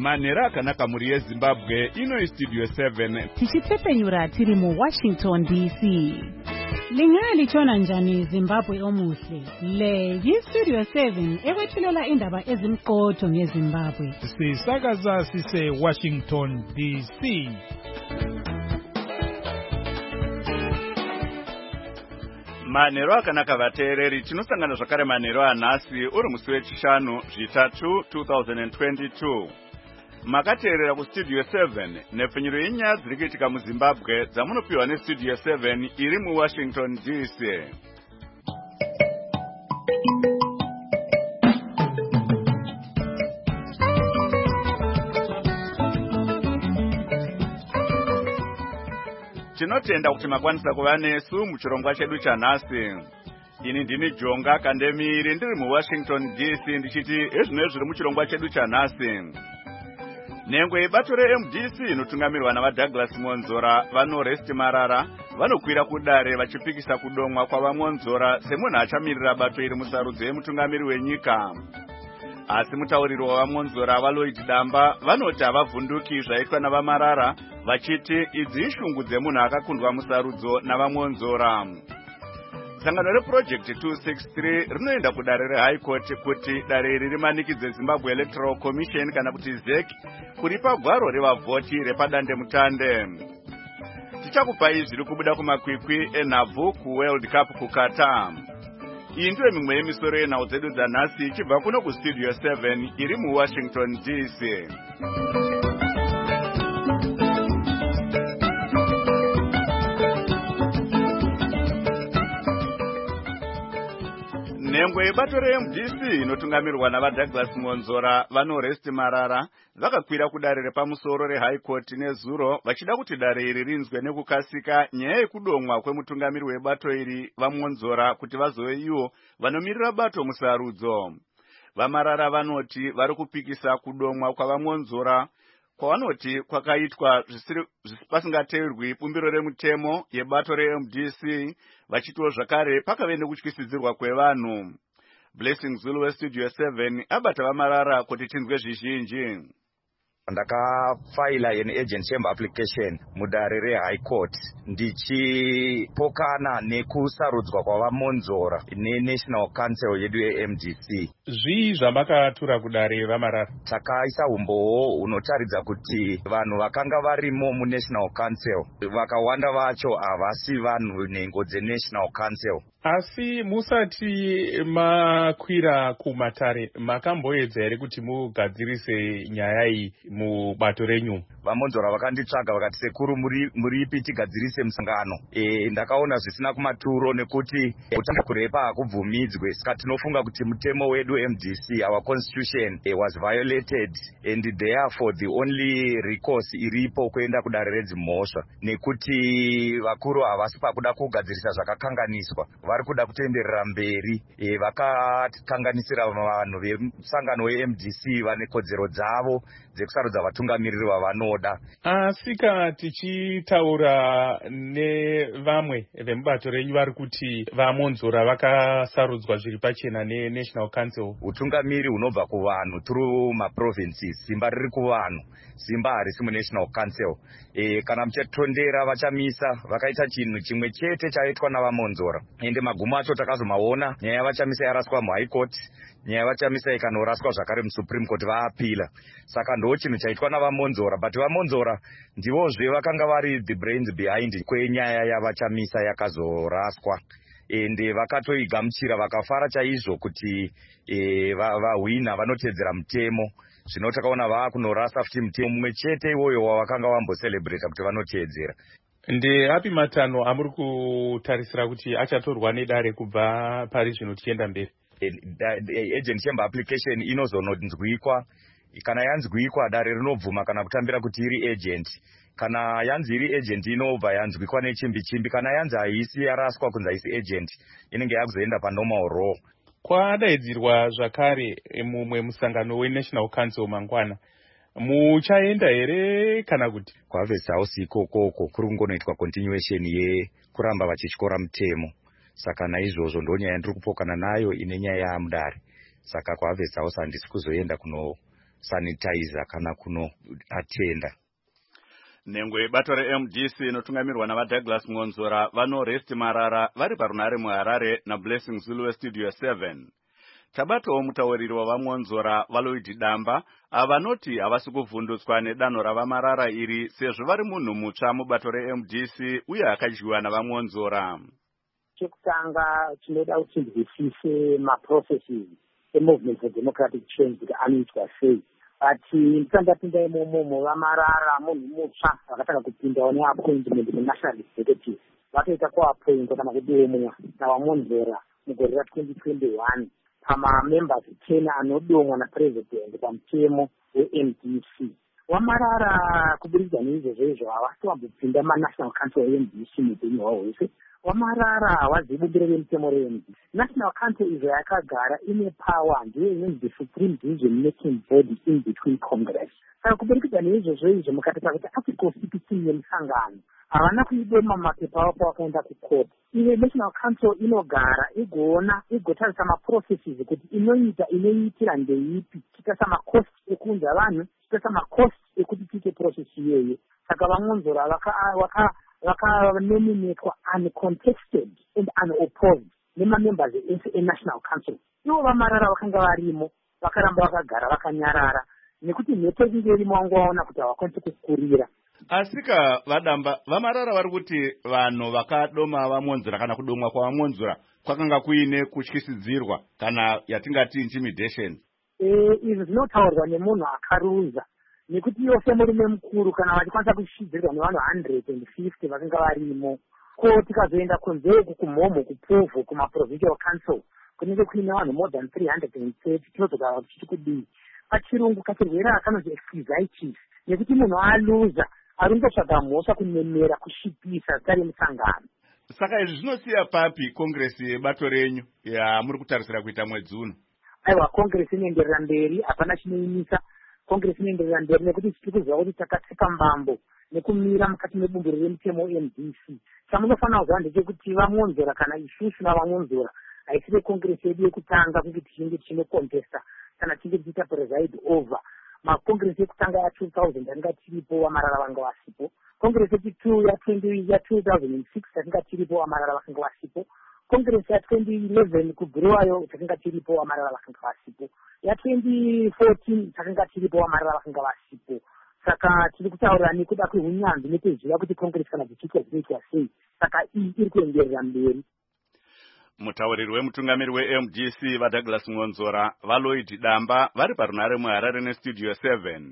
Manera akanaka muri yeZimbabwe ino Studio 7 tichitsepenyura tiri mu Washington DC. Lingalichona njani Zimbabwe omuhle? Le yi-Studio 7 ekwethulela indaba ezimqotho ngeZimbabwe. Sisakaza sise Washington DC. Manero akanaka vateereri, tinosangana zvakare manero anhasi uri musi wechishanu zvitatu 2022. Makateerera kuStudio 7 nepfenyuro yenyaya dziri kuitika muZimbabwe dzamunopiwa neStudio 7 iri muWashington DC. Tinotenda kuti makwanisa kuva nesu muchirongwa chedu chanhasi. Ini ndini Jonga Kandemiri ndiri muWashington DC ndichiti ezvino zviri muchirongwa chedu chanhasi. Nhengo yebato reMDC inotungamirwa navaDouglas Monzora vanoresti Marara vanokwira kudare vachipikisa kudomwa kwavaMonzora semunhu achamirira bato iri musarudzo yemutungamiri wenyika. Asi mutauriri wavaMonzora vaLloyd Damba vanoti havavhunduki zvaitwa navaMarara vachiti idzi ishungu dzemunhu akakundwa musarudzo navaMonzora. Sangano reProject 263 rinoenda kudare reHigh Court kuti dare iri rimanikidze Zimbabwe Electoral Commission kana kuti ZEC kuripa gwaro revavhoti repadande mutande. Tichakupai zviri kubuda kumakwikwi enhabvu kuWorld Cup kuQatar. Iyi ndiyo mimwe yemisoro yenhau dzedu dzanhasi ichibva kuno kuStudio 7 iri muWashington DC. Nhengo yebato reMDC inotungamirwa navaDouglas Monzora vanoresti Marara vakakwira kudare repamusoro reHigh Court nezuro vachida kuti dare iri rinzwe nekukasika nyaya yekudomwa kwemutungamiri webato iri vaMonzora kuti vazove ivo vanomirira bato musarudzo. VaMarara vanoti vari kupikisa kudomwa kwavaMonzora kwavanoti kwakaitwa pasingateerwi bumbiro remutemo yebato reMDC vachitiwo zvakare pakave nekutyisidzirwa kwevanhu. Blessing Zulu weStudio 7 abata vaMarara kuti tinzwe zvizhinji. Ndakafaila an agent chamber application mudare reHigh Court ndichipokana nekusarudzwa kwavaMonzora neNational Council yedu yeMDC. Zvii zvamakatura kudare vaMarara? Takaisa umbowo unotaridza kuti vanhu vakanga varimo muNational Council vakawanda vacho havasi vanhu nhengo dzeNational Council. Asi musati makwira kumatare makamboedza here kuti mugadzirise nyaya iyi mubato renyu? VaMonzora vakanditsvaga vakati sekuru muripi tigadzirise musangano. Ndakaona zvisina kumaturo nekuti kutanga kurepa hakubvumidzwe, saka tinofunga kuti mutemo wedu MDC, our constitution was violated and therefore the only recourse iripo kuenda kudare redzimhosva nekuti vakuru havasi pakuda kugadzirisa zvakakanganiswa, vari kuda kutenderera mberi. Vakakanganisira vanhu vemusangano weMDC vane kodzero dzavo dzekusarudza vatungamiriri vavanoda. Asika tichitaura nevamwe vemubato renyu vari kuti vaMonzora vakasarudzwa zviri pachena neNational Council. Utungamiri hunobva kuvanhu through maprovinces, simba riri kuvanhu, simba harisi muNational Council. Kana muchatondera vachamisa vakaita chinhu chimwe chete chaitwa navaMonzora, ende magumo acho takazomaona. Nyaya yavachamisa yaraswa muHigh Court, nyaya yavachamisa ikanoraswa zvakare muSupreme Court vaapila. Saka ndo chinhu chaitwa navaMonzora, but vaMonzora ndivozve vakanga vari the brains behind kwenyaya yavachamisa yakazoraswa. Ende vakatoigamuchira vakafara chaizvo kuti vahwina vanotedzera mutemo. Zvino takaona vakunorasa futi mutemo mumwe chete iwoyo wavakanga vambocelebrata kuti vanotedzera. Ndeapi matanho amuri kutarisira kuti achatorwa nedare kubva pari zvino tichienda mberi? Agent chamber application inozononzwikwa. Kana yanzwikwa dare rinobvuma kana kutambira kuti iri agent. Kana yanzi iri agent inobva yanzwikwa nechimbi. Kana yanzi haisi yaraswa kunzi haisi agent, inenge yakuzoenda panormal law. Kwadaidzirwa zvakare mumwe musangano weNational Council mangwana. Muchaenda here kana kuti? Kwavesa house ikoko kuri kungonoitwa continuation yekuramba vachityora mutemo. Saka naizvozvo ndonyaya ndiri kupokana nayo ine nyaya yamudare. Saka kwaVest House handisi kuzoenda sanitizer kana kuno atenda. Nengwe bato reMDC inotungamirwa navaDouglas Ngonzora vanoresti Marara vari parunare muHarare naBlessing Zulu weStudio 7. Tabatowo mutauriri wavaMonzora Valoid Damba avanoti havasi kuvhundutswa nedanho ravaMarara iri sezvo vari munhu mutsva mubato reMDC uye akadyiwa navaMonzora. Chekutanga tinoda kuti tinzwisise maprocesses emovement for democratic change kuti anoitwa sei. Ati ndikandapinda imomo vaMarara munhu mutsva vakatanga kupindawo neappointment munational executive vatoita kuappointwa kana kudomwa navaMonzora mugore ra2021 pamamembers 10 anodomwa napresident pamutemo weMDC. Wamarara kubudikidza neizvozvo havasi wambopinda manational council eMDC muupenyu hwavo hwese. Wamarara wazibumbiro remutemo reMDC. National council izvo yakagara ine power ndiyo inonzi the supreme decision making body in between Congress. Saka kubudikidza neizvozvo mukatata kuti article 16 yemusangano havana kuidoma mapepa avo pavakaenda kucourt. Iwe national council inogara igoona igotarisa maprocesses kuti inoitira ndeipi, chitasa macost ekuunza vanhu, chitasa macost ekuti tiite process iyoyo. Saka vaMonzora vakanominatwa uncontested and unopposed nemamembers eNational Council. Ivo vaMarara vakanga varimo vakaramba vakagara vakanyarara nekuti mhepo inge irimo vangovaona kuti havakwanisi kukurira. Asika vadamba vaMarara vari kuti vanhu vakadoma vaMonzora kana kudomwa kwavaMonzora kwakanga kuine kutyisidzirwa kana yatingati intimidation. Izvi zvinotaurwa nemunhu akarunza nekuti iwo semurume mukuru kana vachikwanisa kushidzirwa nevanhu 150 vakanga varimo. Ko tikazoenda kunze uku kumhomo kupfuvhu kumaprovincial council kunenge kuine vanhu more than 330 tinozogara tichiti kudii. Pachirungu kachirwere akanonzi exquisitis nekuti munhu aluza arungotsvaga mhosva kunemera kushipisa zita remusangano. Saka izvi zvinosiya papi kongresi yebato renyu yamuri kutarisira kuita mwedzi uno? Aiwa, kongresi inoenderera mberi, hapana chinoimisa. Kongresi inoenderera mberi nekuti tiri kuziva kuti takatsika mbambo nekumira mukati mebumbiro remutemo MDC. Chamunofanira kuziva ndechekuti vaMonzora kana isusu navaMonzora haisiri kongresi yedu yekutanga kuti tichinge tichinokontesta kana tichinge tichiita preside over. Makongresi ekutanga ya2000 yanga tiripo vaMarara vanga vasipo. Kongresi yechi2 ya2006 yakanga tiripo vaMarara vakanga vasipo. Kongresi ya2011 kubhuruwayo takanga tiripo vaMarara vakanga vasipo. Ya2014 takanga tiripo vaMarara vakanga vasipo. Saka tiri kutaura nekuda kwehunyanzvi nekuziva kuti kongresi kana dzichiitwa dzinoitwa sei. Saka iyi iri kuenderera mberi. Mutauriri wemutungamiri weMDC vaDouglas Ngonzora Valoid Damba vari parunare muHarare neStudio 7.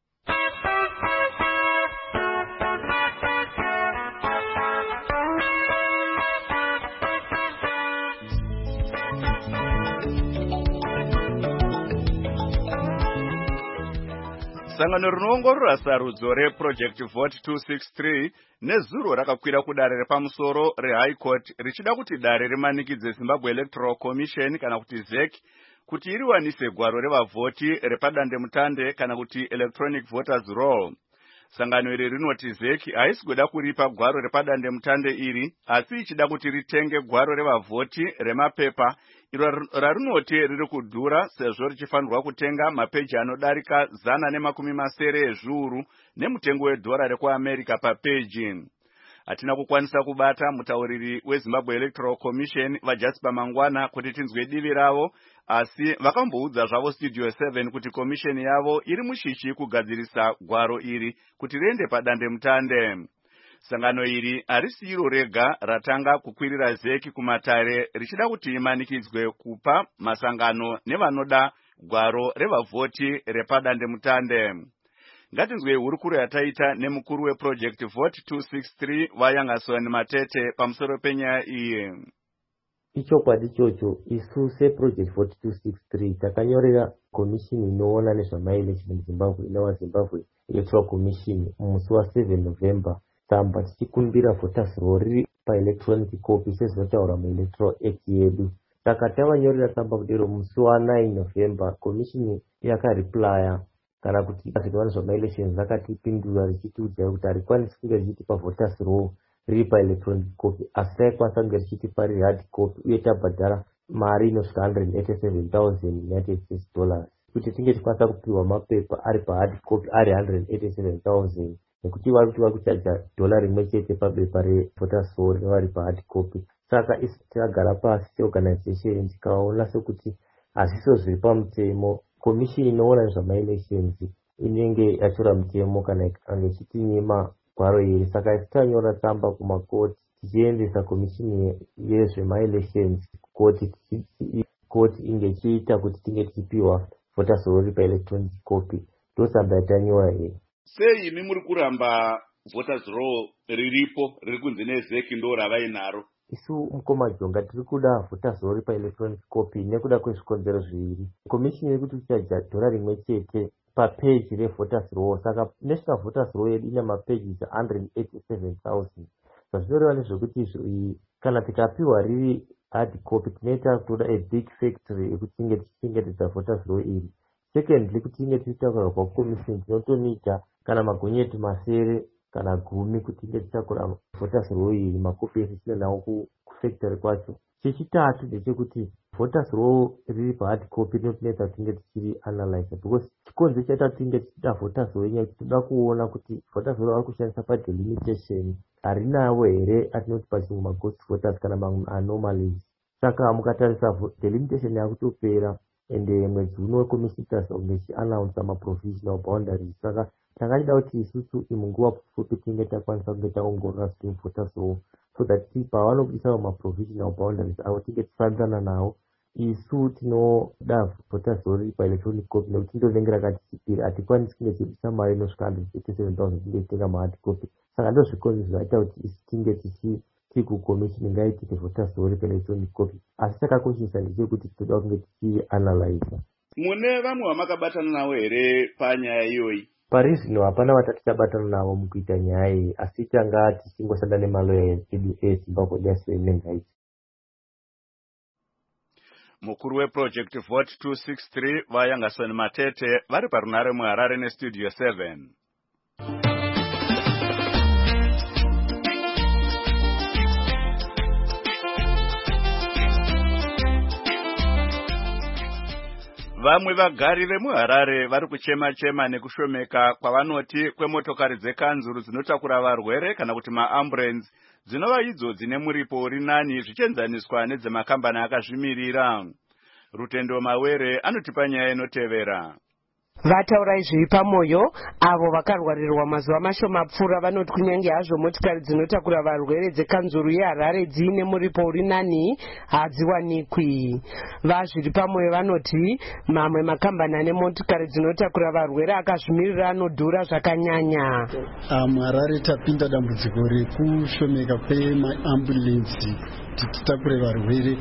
Sangano rinoongorora sarudzo reProject Vote 263 nezuro rakakwira kudare repamusoro reHigh Court richida kuti dare rimanikidze Zimbabwe Electoral Commission kana kuti ZEC kuti iriwanise gwaro revavhoti repadandemutande kana kuti Electronic Voters Roll. Sangano iri rinoti ZEC haisi kuda kuripa gwaro repadandemutande iri asi ichida kuti ritenge gwaro revavhoti remapepa iro rarinoti riri kudhura sezvo richifanirwa kutenga mapeji anodarika 170 ezviuru nemutengo wedhora rekuAmerica papeji. Hatina kukwanisa kubata mutauriri weZimbabwe Electoral Commission vaJasper Mangwana kuti tinzwe divi ravo, asi vakamboudza zvavo Studio 7 kuti commission yavo iri mushishi kugadzirisa gwaro iri kuti riende padandemutande. Sangano iri harisi iro rega ratanga kukwirira ZEC kumatare richida kuti imanikidzwe kupa masangano nevanoda gwaro revavhoti repadandemutande. Ngatinzwe hurukuro yataita nemukuru weProject Vote 263 vaYangason Matete pamusoro penyaya iyi. Ichokwadi chocho isu seProject Vote 263 takanyorera komishini inoona nezvamaelection muZimbabwe inowa Zimbabwe Electoral Commission musi wa7 November tsamba tichikumbira voters roll riri paelectronic copy sezvinotaura muElectoral Act yedu. Saka tavanyorera tsamba kudero musi wa9 November komishini yakariplya kana kuti zvinova zvamaelections rakatipindura richitiudza kuti harikwanisi kunge richitipa voters roll riri paelectronic copy asi raikwanisa kunge richitipa riri hard copy uye tabhadhara mari inosvika $187,000 United States dollars. kuti tinge tikwanisa kupiwa mapepa ari pahard copy ari 187,000 nekuti vari kuchaja dola rimwe chete pabepa revoters roll rinova ri pahard copy. Saka isi takagara pasi seorganization tikaona sekuti hazviso zviri pamutemo. Komishini inoona nezvamaelections inenge yatora mutemo kana ikange ichitinyima gwaro iri. Saka isi tanyora tsamba kumakoti tichiendesa komishini yezvemaelections koti inge ichiita kuti tinge tichipiwa voters roll paelectronic copy. Ndotsamba yatanyora iyi. Sei imi muri kuramba voters roll riripo riri kunzi neZEC ndo ravainaro? Isu mukoma Jonga tiri kuda voters roll paelectronic copy nekuda kwezvikonzero zviviri. Komishini iri kuti tichaja dola rimwe chete papage revoters roll. Saka national voters roll yedu ine mapages 187,000. Zvazvinoreva nezvekuti kana tikapiwa riri hard copy tinoita kutoda a big factory yekuti tinge tichichengetedza voters roll iri. Secondly, kuti tinge tichitakurwa kwakomishini tinotomita kana magonyeti masere kana 10 kuti tinge tichakura voters roll iri makopi ese tine nawo kufactory kwacho. Chechitatu ndechekuti voters roll riri pahard copy rinotinetsa tinge tichiri analyze because chikonzo chaita tinge tichida voters roll yenyaya toda kuona kuti voters roll ari kushandisa padelimitation harinawo here atinoti pachimwe maghost voters kana mamwe anomalies. Saka mukatarisa delimitation yakutopera ende mwedzi uno komishini tasonge ichiannounce maprovisional boundaries. Saka takachida kuti isusu munguva pfupi tinge takwanisa kunge taongorora swing voters roll so that pavanobudisa maprovisional boundaries avo tinge tifanirana nawo. Isu tinoda voters roll paelectronic copy nekuti ndonenge rakatichipiri hatikwanisi kunge tichibudisa mari inosvika 187,000 tinge titenga mahard copy. Saka ndozvikonzo zvinoita kuti isu tinge kukomishini ngaitike voters roll paelectronic copy. Asi chakakoshesa ndechekuti tinoda kunge tichianalyze. Mune vamwe vamakabatana navo here panyaya iyoyi? Pari zvino hapana vatatu tabatana navo mukuita nyaya iyi, asi tanga tichingoshanda nemaloya edu eZimbabwe Diaspora Men's. Mukuru weproject Vote 263 vayangasoni Matete vari parunare muHarare nestudio 7. Vamwe vagari vemuHarare vari kuchema nekushomeka kwavanoti kwemotokari dzekanzuru dzinotakura varwere kana kuti maambulance dzinova idzo dzine muripo uri nani zvichienzaniswa nedzemakambani akazvimirira. Rutendo Mawere anotipa nyaya inotevera. Vataura izvi pamoyo avo vakarwarirwa mazuva mashoma pfuura vanoti kunyange hazvo motikari dzinotakura varwere dzekanzuru yeHarare dziine muripo uri nani hadziwanikwi. Vazviri pamoyo vanoti mamwe makambani ane motikari dzinotakura varwere akazvimirira anodhura zvakanyanya. Harare tapinda dambudziko rekushomeka kwemaambulensi kuti titakure varwere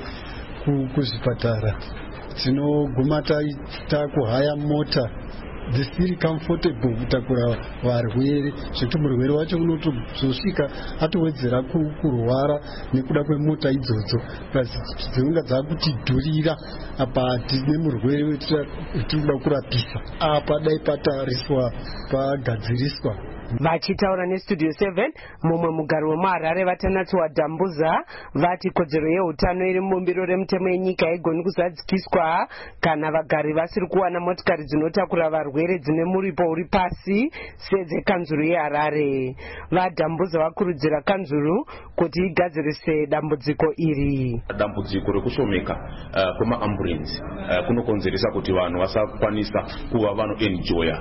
kuzvipatara. Tinoguma takuhaya mota dzisiri comfortable kutakura varwere zvekuti murwere wacho unotozosvika atowedzera kurwara nekuda kwemota idzodzo dzinonga dzakutidhurira apa tine murwere wetinoda kurapisa apa dai patariswa pagadziriswa. Vachitaura nestudio 7 mumwe mugari wemuHarare Vatanatsiwa Dambuza vati kodzero yeutano iri mubumbiro remutemo yenyika haigoni kuzadzikiswa kana vagari vasiri kuwana motikari dzinotakura varwere dzine muripo uri pasi sedzekanzuru yeHarare. VaDambuza vakurudzira kanzuru kuti igadzirise dambudziko iri. Dambudziko rekushomeka kwemaambulensi kunokonzeresa kuti vanhu vasakwanisa kuva vanoenjoya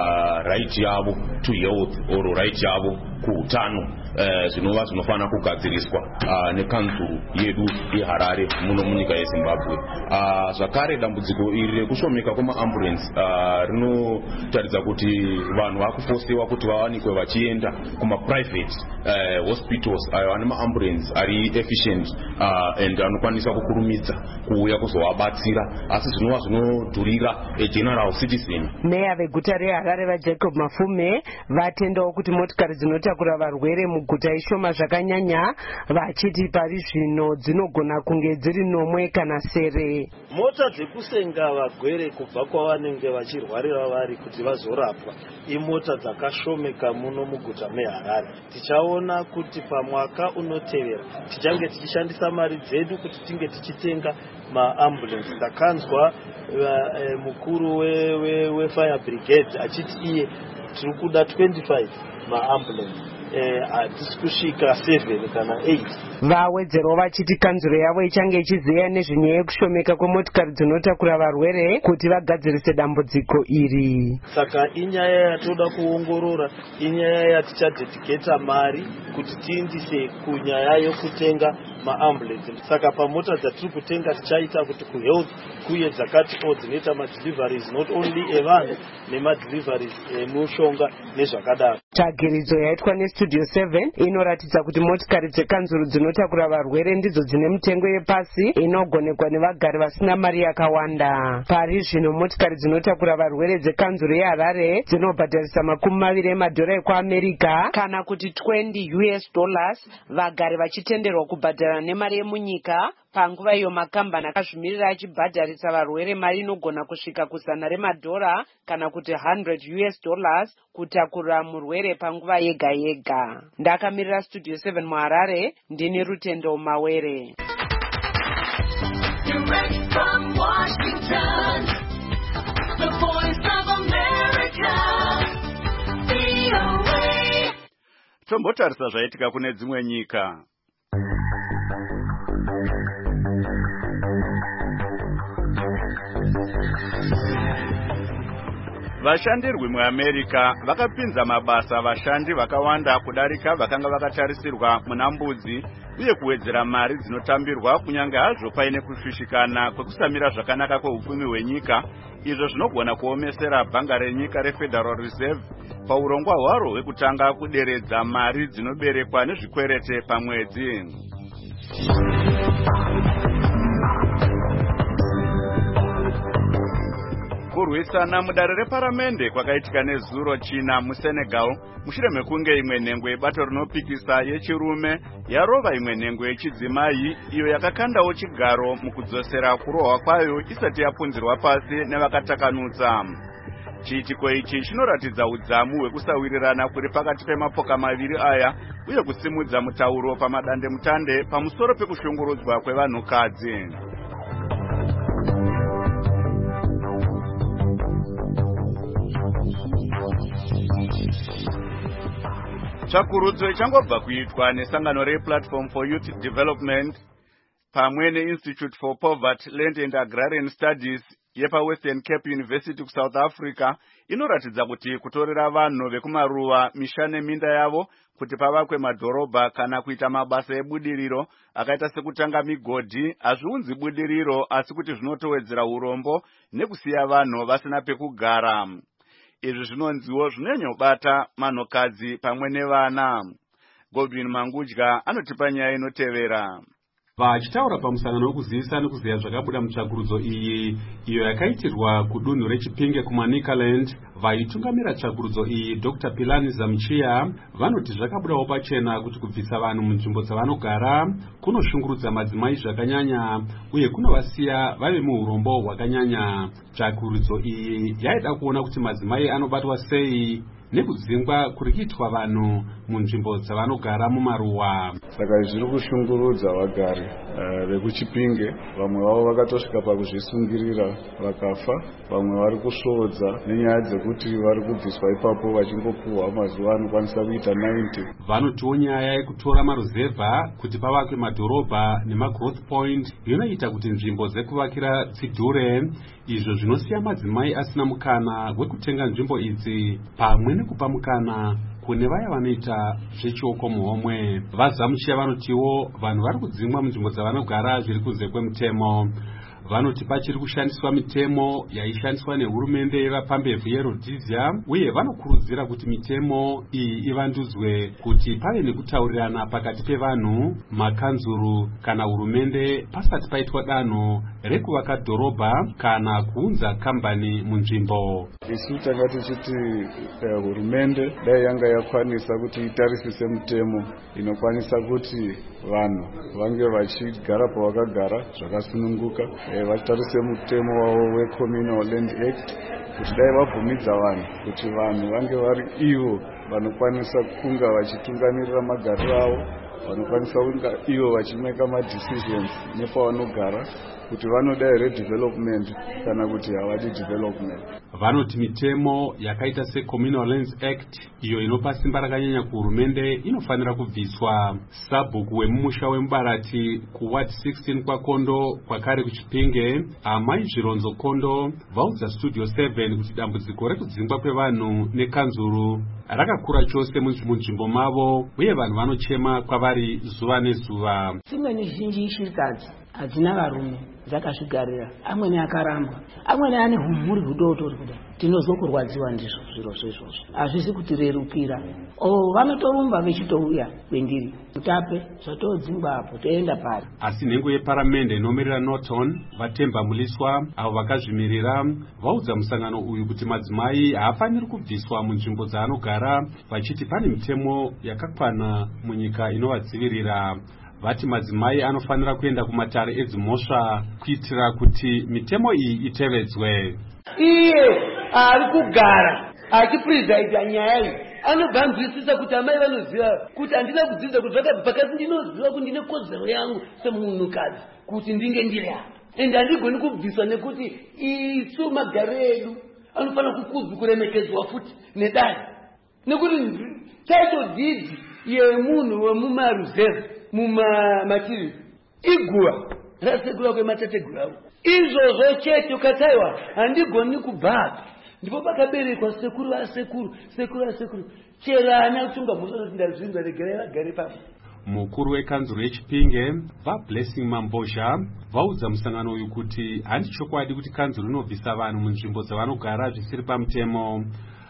right yavo to health or right yavo kuutano zvinova zvinofana kugadziriswa nekanzuru yedu yeHarare muno munyika yeZimbabwe. Zvakare dambudziko iri rekushomeka kwemaambulensi rinotaridza kuti vanhu vakufosewa kuti vawanikwe vachienda kumaprivate hospitals ayo ane maambulensi ari efficient and anokwanisa kukurumidza kuuya kuzovabatsira, asi zvinova zvinodhurira general citizen. Meya veguta reHarare vaJacob Mafume vatendawo kuti motikari dzinotakura varwere mumaguta ishoma zvakanyanya, vachiti pari zvino dzinogona kunge dziri 9 kana sere. Mota dzekusenga vagwere kubva kwavanenge vachirwarira vari kuti vazorapwa imota dzakashomeka muno muguta meHarare. Tichaona kuti pamwaka unotevera tichange tichishandisa mari dzedu kuti tinge tichitenga maambulance. Ndakanzwa mukuru we fire brigade achiti iye tiri kuda 25 maambulance, hatisi kusvika 7 kana 8. Vawedzerawo vachiti kanzuro yavo ichange ichiziva nezvenyaya yekushomeka kwemotikari dzinotakura varwere kuti vagadzirise dambudziko iri. Saka inyaya yatoda kuongorora, inyaya yatichadedicata mari kuti tiindise kunyaya yokutenga maambulance. Saka pamota dzatiri kutenga tichaita kuti kuhealth kuye dzakati dzinoita madeliveries not only evanhu nemadeliveries emushonga nezvakadaro. Tsvagiridzo yaitwa neStudio 7 inoratidza kuti motikari dzekanzuru dzinotakura varwere ndidzo dzine mitengo yepasi inogonekwa nevagari vasina mari yakawanda. Pari zvino motikari dzinotakura varwere dzekanzuru yeHarare dzinobhadharisa $20 ekuAmerika kana kuti $20, vagari vachitenderwa kubhadhara nemari yemunyika. Panguva iyo makambani akazvimirira achibhadharisa varwere mari inogona kusvika $100 kana kuti $100 kutakurira murwere panguva yega yega. Ndakamirira Studio 7 muHarare, ndini Rutendo Mawere. Direct from Washington, the voice of America, VOA. Tombotarisa zvaitika kune dzimwe nyika. Vashandirwi muAmerica vakapinza mabasa vashandi vakawanda kudarika vakanga vakatarisirwa munambudzi uye kuwedzera mari dzinotambirwa kunyange hazvo paine kushushikana kwekusamira zvakanaka kweupfumi hwenyika, izvo zvinogona kuomesera bhanga renyika reFederal Reserve paurongwa hwaro hwekutanga kuderedza mari dzinoberekwa nezvikwerete pamwedzi. Kurwisana mudare reparamende kwakaitika nezuro China muSenegal mushure mekunge imwe nhengo yebato rinopikisa yechirume yarova imwe nhengo yechidzimai iyo yakakandawo chigaro mukudzosera kurohwa kwayo isati yapunzirwa pasi nevakatakanutsa. Chiitiko ichi chinoratidza udzamu hwekusawirirana kuri pakati pemapoka maviri aya uye kusimudza mutauro pamadande mutande pamusoro pekushungurudzwa kwevanhukadzi. Tsvakurudzo ichangobva kuitwa nesangano rePlatform for Youth Development pamwe neInstitute for Poverty, Land and Agrarian Studies yepaWestern Cape University kuSouth Africa inoratidza kuti kutorera vanhu vekumaruwa misha neminda yavo kuti pavakwe madhorobha kana kuita mabasa ebudiriro akaita sekutanga migodhi hazviunzi budiriro asi kuti zvinotowedzera urombo nekusiya vanhu vasina pekugara. Izvi zvinonziwo zvinonyobata manhukadzi pamwe nevana. Godwin Mangudya anotipa nyaya inotevera. Vachitaura pamusangano wekuzivisana nekuziya zvakabuda mutsvakurudzo iyi iyo yakaitirwa kudunhu reChipinge kuManicaland, vaitungamira tsvakurudzo iyi Dr. Pilani Zamchia vanoti zvakabudawo pachena kuti kubvisa vanhu munzvimbo dzavanogara kunoshungurudza madzimai zvakanyanya uye kunovasiya vave muurombo hwakanyanya. Tsvakurudzo iyi yaida kuona kuti madzimai anobatwa sei nekudzingwa kuri kuitwa vanhu munzvimbo dzavanogara mumaruwa. Saka zviri kushungurudza vagari vekuChipinge, vamwe vavo vakatosvika pakuzvisungirira vakafa, vamwe vari kusvodza nenyaya dzekuti vari kubviswa ipapo vachingopuhwa mazuva anokwanisa kuita 90. Vanotiwo nyaya yekutora maruzevha kuti pavakwe madhorobha nemagrowth point inoita kuti nzvimbo dzekuvakira dzidhure, izvo zvinosiya madzimai asina mukana wekutenga nzvimbo idzi pamwe nekupa mukana kune vaya vanoita zvechioko muhomwe. Vazamuchiya vanotiwo vanhu vari kudzingwa munzvimbo dzavanogara zviri kunze kwemutemo. vanoti pachiri kushandiswa mitemo yaishandiswa nehurumende yevapambevhu yeRhodesia, uye vanokurudzira kuti mitemo iyi ivandudzwe kuti pave nekutaurirana pakati pevanhu, makanzuru kana hurumende pasati paitwa danho rekuvaka dhorobha kana kuunza kambani munzvimbo. Isu tanga tichiti hurumende dai yanga yakwanisa kuti itarisise mitemo inokwanisa kuti vanhu vange vachigara pavakagara zvakasununguka, vatarise mutemo wavo weCommunal Land Act kuti dai vabvumidza vanhu kuti vanhu vange vari ivo vanokwanisa kunga vachitungamirira magariro avo, vanokwanisa kunga ivo vachimeka madecisions nepavanogara kuti vanoda here development kana kuti havadi development. Vanoti mitemo yakaita seCommunal Lands Act iyo inopa simba rakanyanya kuhurumende inofanira kubviswa. Sabhuku wemumusha weMubarati kuward 16 kwaKondo kwakare kuChipinge, Amai Zvironzo Kondo vaudza Studio 7 kuti dambudziko rekudzingwa kwevanhu nekanzuru rakakura chose munzvimbo mavo, uye vanhu vanochema kwavari zuva nezuva. Dzimweni zhinji shirikadzi hadzina varume dzakazvigarira, amweni akarambwa, amweni ane humhuri hudotori kudai. Tinozokurwadziwa ndizvo zviro izvozvo, hazvisi kutirerukira. Vanotorumba vechitouya kwendiri Mutape, zvatodzingwa apo toenda pari. Asi nhengo yeparamende inomirira Norton, Vatemba Muliswa, avo vakazvimirira, vaudza musangano uyu kuti madzimai haafaniri kubviswa munzvimbo dzaanogara, vachiti pane mitemo yakakwana munyika inovadzivirira. Vati madzimai anofanira kuenda kumatare edzimhosva kuitira kuti mitemo iyi itevedzwe. Iye ari kugara achipresideita nyaya iyi anobva anzwisisa kuti amai vanoziva kuti handina kudzidza kuti zvakabva pakati, ndinoziva kuti ndine kodzero yangu semunhukadzi kuti ndinge ndiri apa, ende handigoni kubviswa nekuti isu magariro edu anofanira kukudzwa, kuremekedzwa futi nedare, nekuti title deed yemunhu wemumaruzevha mumatiri iguva rasekura kwematateguru avo. Izvozvo chete ukataiwa handigoni kubva, ndipo pakaberekwa sekuru vasekuru chero ana kutunga mhosva kuti ndazvinzwa regerai vagare papo. Mukuru wekanzuru yeChipinge vaBlessing Mambozha vaudza musangano uyu kuti handi chokwadi kuti kanzuru inobvisa vanhu munzvimbo dzavanogara zvisiri pamutemo.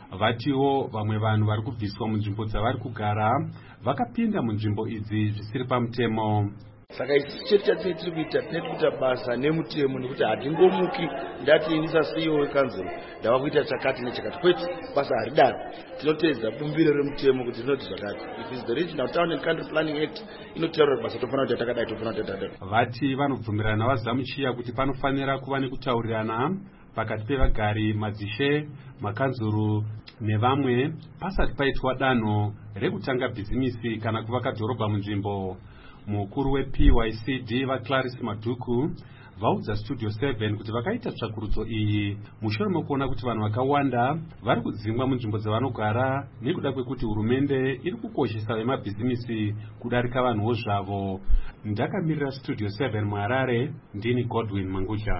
Vatiwo vamwe vanhu vari kubviswa munzvimbo dzavari kugara vakapinda munzvimbo idzi zvisiri pamutemo. Saka isi chete chatiri kuita tinekuita basa nemutemo, nekuti hatingomuki ndati ndisasiyo wekanzuru ndava kuita chakati nechakati, kwete, basa haridaro. Tinoteedza bumbiro remutemo kuti rinoti zvakati. If it's the Regional Town and Country Planning Act inotaura basa tofanira kuita takadai, tofanira kuita takadai. Vati vanobvumirana navazamuchiya kuti panofanira kuva nekutaurirana pakati pevagari, madzishe, makanzuru nevamwe pasati paitwa danho rekutanga bhizimisi kana kuvaka dhorobha munzvimbo. Mukuru wePYCD vaClarice Madhuku vaudza Studio 7 kuti vakaita tsvakurudzo iyi mushure mekuona kuti vanhu vakawanda vari kudzingwa munzvimbo dzavanogara nekuda kwekuti hurumende iri kukoshesa vemabhizimisi kudarika vanhuwo zvavo. Ndakamirira Studio 7 muHarare, ndini Godwin Mangucha.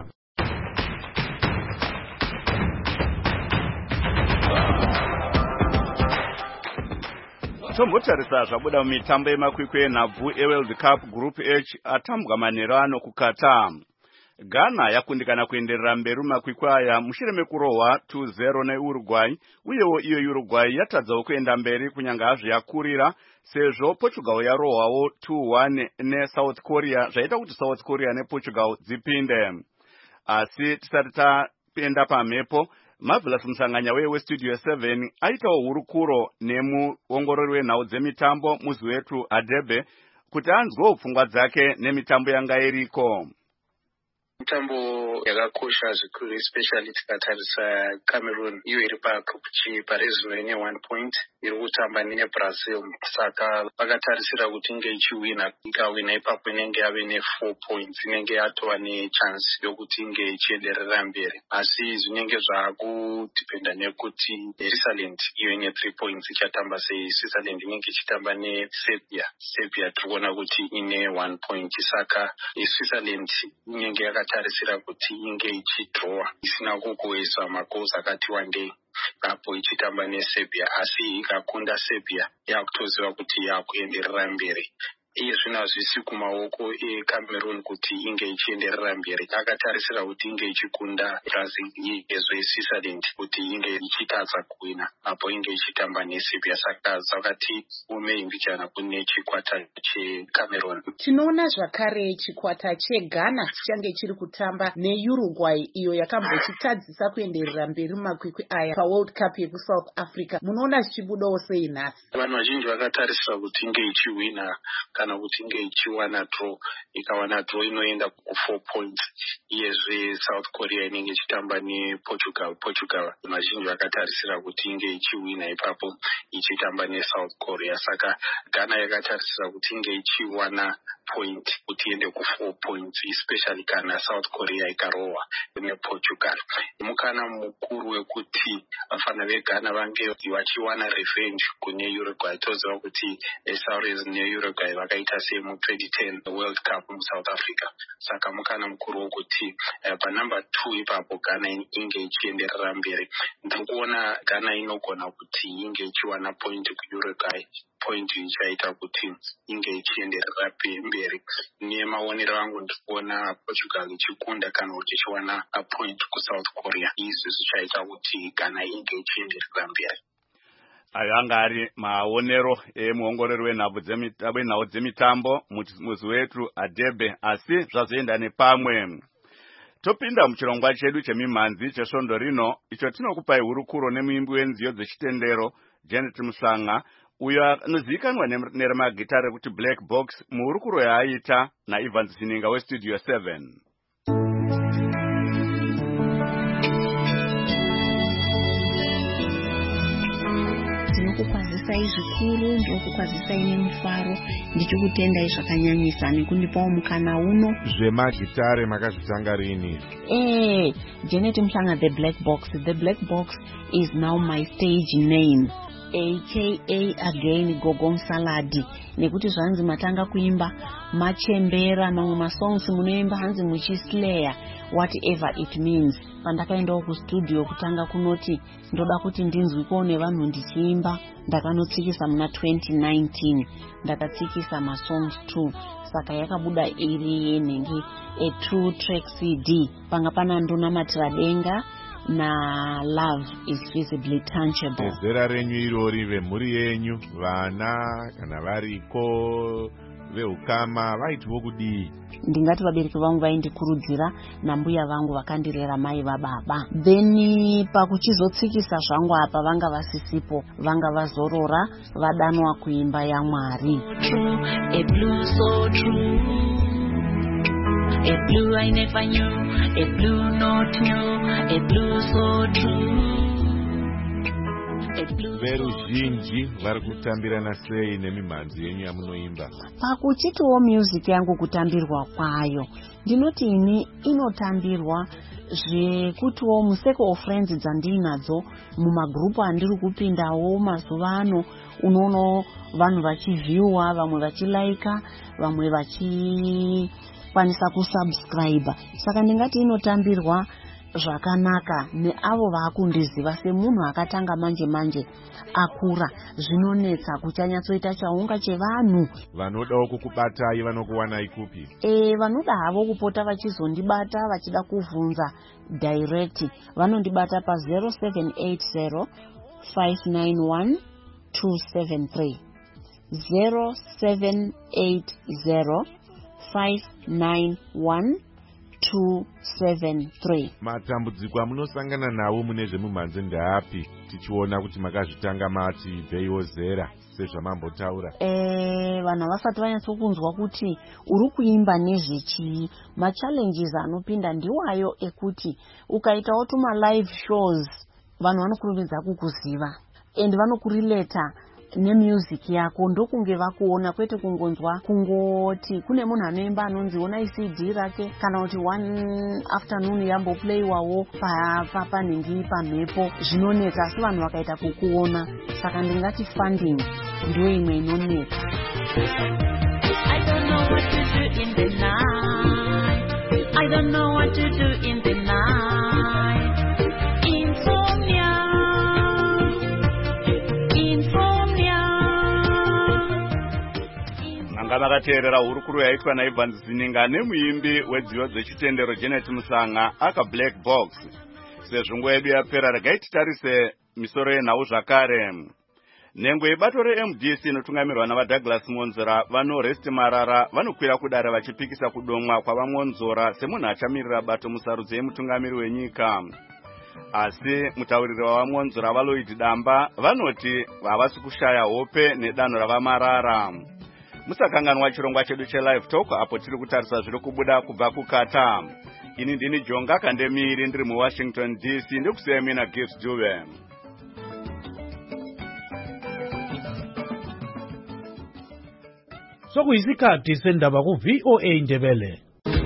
Tombotarisa zvabuda mumitambo yemakwikwi enhabvu eWorld Cup Group H atambwa manheru ano kuKatar. Ghana yakundikana kuenderera mberi mumakwikwi aya mushure mekurohwa 2-0 neUruguay, uyewo iyo Uruguay yatadzawo kuenda mberi kunyange hazvo yakurira sezvo Portugal yarohwawo 2-1 neSouth Korea, zvaita kuti South Korea nePortugal dzipinde. Asi tisati taenda pamhepo, Marvelous musanganya weStudio 7 aitawo hurukuro nemuongorori wenhau dzemitambo muzi wetu Adebe kuti anzwewo pfungwa dzake nemitambo yanga iriko. Mitambo yakakosha zvikuru, especially tikatarisa Cameroon iyo iri pagroup G parezino ine 1 point iri kutamba neBrazil, saka vakatarisira kuti inge ichiwina, ikawina ipapo inenge yave ne4 points, inenge yatova nechance yokuti inge ichienderera mberi. Asi zvinenge zvakudipenda nekuti Switzerland iyo ine 3 points ichatamba sei. Switzerland inenge ichitamba neSerbia, Serbia tiri kuti ine 1 point, saka Switzerland inenge yakatarisira kuti inge ichidrowa isina kugoiswa magoals akati wandei apo ichitamba neSerbia, asi ikakunda Serbia yakutoziva kuti yakuenderera mberi. iye zvino hazvisi kumaoko eCameroon kuti inge ichienderera mberi. Akatarisira kuti inge ichikunda Brazil yezve Switzerland kuti inge ichitadza kuwina apo inge ichitamba neSerbia. Saka zvakati umeimbijana kune chikwata cheCameroon. Tinoona zvakare chikwata cheGhana chichange chiri kutamba neUruguay iyo yakambochitadzisa kuenderera mberi mumakwikwi aya paWorld Cup yekuSouth Africa. Munoona zvichibudawo sei nhasi? Vanhu vazhinji vakatarisira kuti inge ichiwina kana kuti inge ichiwana draw. Ikawana draw inoenda ku4 points. Iyezve South Korea inenge ichitamba nePortugal. Vazhinji vakatarisira kuti inge ichiwina ipapo ichitamba neSouth Korea. Saka Ghana yakatarisira kuti inge ichiwana point kuti iende ku4 points, especially kana South Korea ikarohwa nePortugal. Mukana mukuru wekuti vafana veGhana vange vachiwana revenge kune Uruguay. Toziva kuti Suarez neUruguay vakaita semu2010 World Cup muSouth Africa. Saka mukana mukuru wekuti panumber 2 ipapo Ghana inge ichienderera mberi. Ndikuona Ghana inogona kuti inge ichiwana point kuUruguay, point ichaita kuti inge ichienderera mberi. Nemaonero angu ndikuona Portugal ichikunda kana kuti ichiwana point kuSouth Korea. Izvi zvichaita kuti Ghana inge ichienderera mberi. Ayo anga ari maonero emuongoreri wenhau dzemitambo muzi wetu Adebe, asi zvazoenda nepamwe. Topinda muchirongwa chedu chemimhanzi chesvondo rino, icho tinokupai hurukuro nemuimbi wenziyo dzechitendero Janet Musanga, uyo anozivikanwa neremagitare kuti Black Box, muhurukuro yaaita naIvan Zininga weStudio 7. Ndinokukwazisai zvikuru, ndinokukwazisai nemufaro, ndichikutendai zvakanyanyisa nekundipawo mukana uno. Zvemagitare makazvitanga rini? Janet Musanga, The Black Box. The Black Box is now my stage name, aka again Gogong Saladi. Nekuti zvanzi matanga kuimba machembera mamwe masongs munoimba hanzi muchislayer whatever it means. Pandakaendawo kustudio kutanga kunoti ndoda kuti ndinzwikewo nevanhu ndichiimba, ndakanotsikisa muna 2019 ndakatsikisa masongs 2. Saka yakabuda iri yenhenge a 2-track CD. Panga pana ndonamatira denga na Love is Visibly Tangible. Zera renyu irori, vemhuri yenyu, vana kana variko veukama vaitiwo kudii? Ndingati vabereki vangu vaindikurudzira nambuya vangu vakandirera mai vababa. Then pakuchizotsikisa zvangu apa vanga vasisipo, vanga vazorora vadanwa kuimba yaMwari. A blue so true, a blue I never knew, a blue not new, a blue so true. Veruzhinji vari kutambirana sei nemimhanzi yenyu yamunoimba? Pakuchitiwo music yangu kutambirwa kwayo, ndinoti ini inotambirwa zvekutiwo museko of friends dzandinadzo mumagrupu andiri kupindawo mazuva ano, unono vanhu vachivhiewa, vamwe vachilaika, vamwe vachikwanisa kusubscribe. Saka ndingati inotambirwa zvakanaka neavo vaakundiziva semunhu akatanga manje akura. Zvinonetsa kuchanyatsoita chaunga chevanhu. Vanodawo kukubatai vanokuwanai kupi? Vanoda havo kupota vachizondibata vachida kuvhunza direct, vanondibata pa 0780 591 273 0780 591 273. Matambudziko amunosangana nawo mune zvemumhanzi ndaapi, tichiona kuti makazvitanga mati ibveiwo zera sezvamambotaura? Vanhu havasati vanyatsokunzwa kuti uri kuimba nezvechii. Machallenges anopinda ndiwayo ekuti ukaitawo tuma live shows vanhu vanokurumidza kukuziva and vanokurileta nemusic yako, ndokunge vakuona, kwete kungonzwa kungoti kune munhu anoimba anonzi onai CD rake kana kuti one afternoon yamboplayiwawo panhingi pamhepo. Zvinonetsa, asi vanhu vakaita kukuona. Saka ndingati funding ndiyo imwe inonetsa. I don't know what to do in the night. I don't know what to do in the night. Insomnia. manga vakateerera hurukuru yaitwa naIvan Zininga nemuimbi wedziyo dzechitendero Janet Musanga aka Black Box. Sezvo nguva yedu yapera regai titarise misoro yenhau zvakare. Nhengo yebato reMDC inotungamirwa navaDouglas Monzora vanoresti Marara vanokwira kudare vachipikisa kudomwa kwavaMonzora semunhu achamirira bato musarudzo yemutungamiri wenyika. Asi mutauriri wavaMonzora Valoid Damba vanoti havasi kushaya hope nedanho ravaMarara. Musakanganwa chirongwa chedu cheLive Talk apo tiri kutarisa zviri kubuda kubva kukata. Ini ndini Jonga Kandemiri ndiri muWashington DC ndikusiyai mina Gibbs Dube. Sokuyisikhathi sendaba ku-VOA Indebele.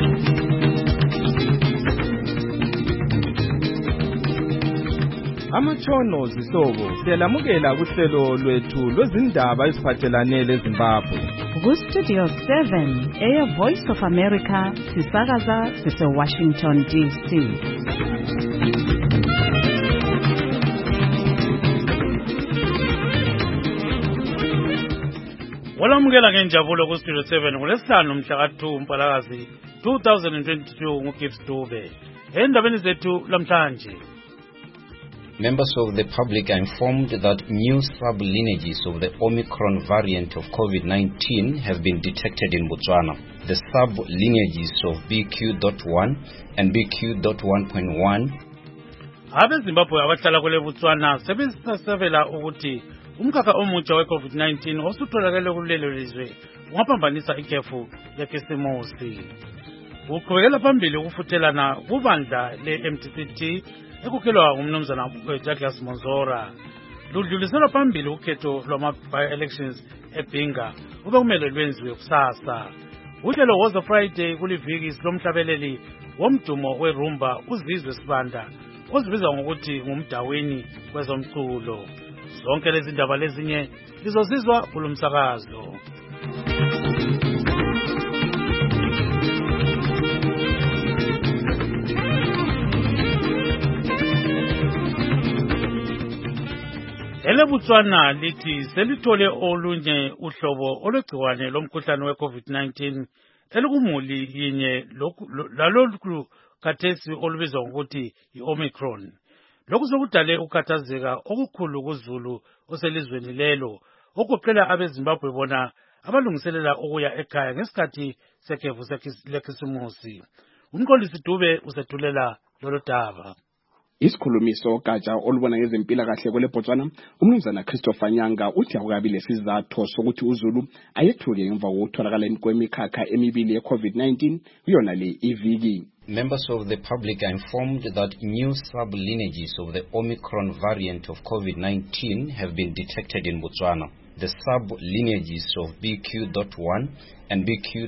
Amatshono zihlobo siyalamukela kuhlelo lwethu lwezindaba eziphathelane leZimbabwe. Ku-Studio 7 Air Voice of America sisakaza sise-Washington DC. Walamukela ngenjabulo ku-Studio 7 ngolesihlanu mhla ka-2 Mpalakazi 2022 nguGibbs Dube. Endabeni zethu lamhlanje. Members of the public are informed that new sub-lineages of the Omicron variant of COVID-19 have been detected in Botswana. The sub-lineages of BQ.1 and BQ.1.1 abeZimbabwe abahlala kule Botswana sebesasabela ukuthi umkhakha omutsha we-COVID-19 osutholakele kulelo lizwe ungaphambanisa ikhefu lekhisimusi. Uqhubekela phambili ukufuthelana kubandla le-MTCT ekukhelwa ngumnumzana Douglas Monzora. Ludluliselwa phambili ukhetho lwama-by-elections eBinga kube kumele lwenziwe kusasa. Uhlelo woza Friday kuliviki lomhlabeleli womdumo werumba uzizwe sibanda ozibizwa ngokuthi ngumdawini kwezomculo. Zonke lezi ndaba lezinye lizozizwa kulomsakazo. Ele Botswana lithi selithole olunye uhlobo olwegciwane lomkhuhlane we-COVID-19 elikumuli yinye lalolu khathesi olubizwa ngokuthi i-Omicron. Lokhu sokudale ukukhathazeka okukhulu kuZulu oselizweni lelo okugoqela abeZimbabwe bona abalungiselela ukuya ekhaya ngesikhathi sekhefu lekhisimusi. Umqondisi Dube usethulela lolu daba. Isikhulumiso gatsha olubona ngezempilakahle kwele Botswana umnumzana Christopher Nyanga uthi akukabile sizathu sokuthi uZulu ayethuke ngemva kokutholakala kwemikhakha emibili ye-COVID-19 kuyona le iviki. Members of the public are informed that new sub-lineages of the Omicron variant of COVID-19 have been detected in Botswana. The sub-lineages of BQ.1 and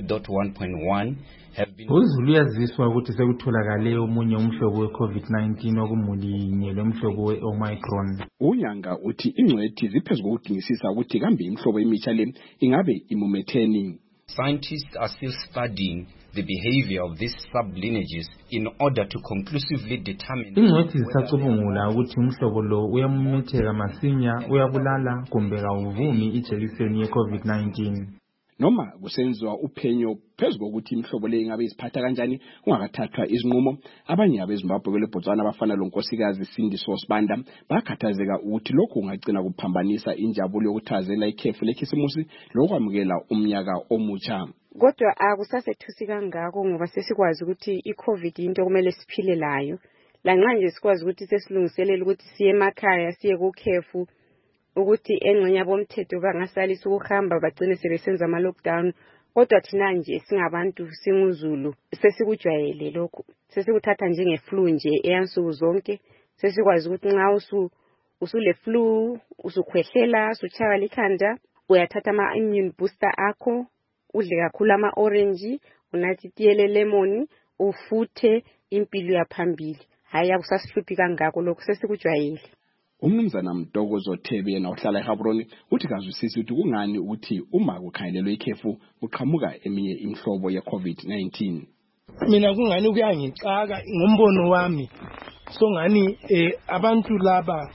BQ.1.1 uZulu yaziswa ukuthi sekutholakale omunye umhlobo we-COVID-19 okumulinye lomhlobo we-Omicron. Unyanga uthi ingcwethi ziphezulu ukudingisisa ukuthi kambe imhlobo emitsha le ingabe imumetheni. Scientists are still studying the behavior of these sub-lineages in order to conclusively determine ingcwethi zisacubungula ukuthi umhlobo lo uyamumetheka masinya, uyabulala kumbe kawuvumi ijekiseni ye-COVID-19. Noma kusenziwa uphenyo phezulu kokuthi imhlobo le ingabe isiphatha kanjani ungakathathwa izinqumo, abanye abeZimbabwe kwele Botswana abafana lonkosikazi Sindiso Sibanda bakhathazeka ukuthi lokhu kungagcina kuphambanisa injabulo yokuthazela ikhefu lekhisimusi lokwamukela umnyaka omutsha. Kodwa akusasethusi kangako ngoba sesikwazi ukuthi iCovid into kumele siphile layo. Lanxa nje sikwazi ukuthi sesilungiselela ukuthi siye emakhaya siye kukhefu ukuthi engxenye abomthetho bangasalisa ukuhamba bagcine sebesenza ama-lockdown, kodwa thina nje singabantu singuZulu sesikujwayele lokho, sesikuthatha njengeflu nje eyansuku zonke. Sesikwazi ukuthi nxa usule flu, usukhwehlela, usuchaya likhanda, uyathatha ama-immune booster akho, udle kakhulu ama-orange, unathi itiye le-lemon, ufuthe, impilo yaphambili. Hayi akusasihluphi kangako lokho, sesikujwayele. Umnumzana Mdokozo Thebe yena ohlala eGaborone uthi kazwisisi ukuthi kungani ukuthi uma kukhangelelwe ikhefu uqhamuka eminye imhlobo ye-COVID-19. Mina kungani kuyangicaka ngombono wami so ngani abantu laba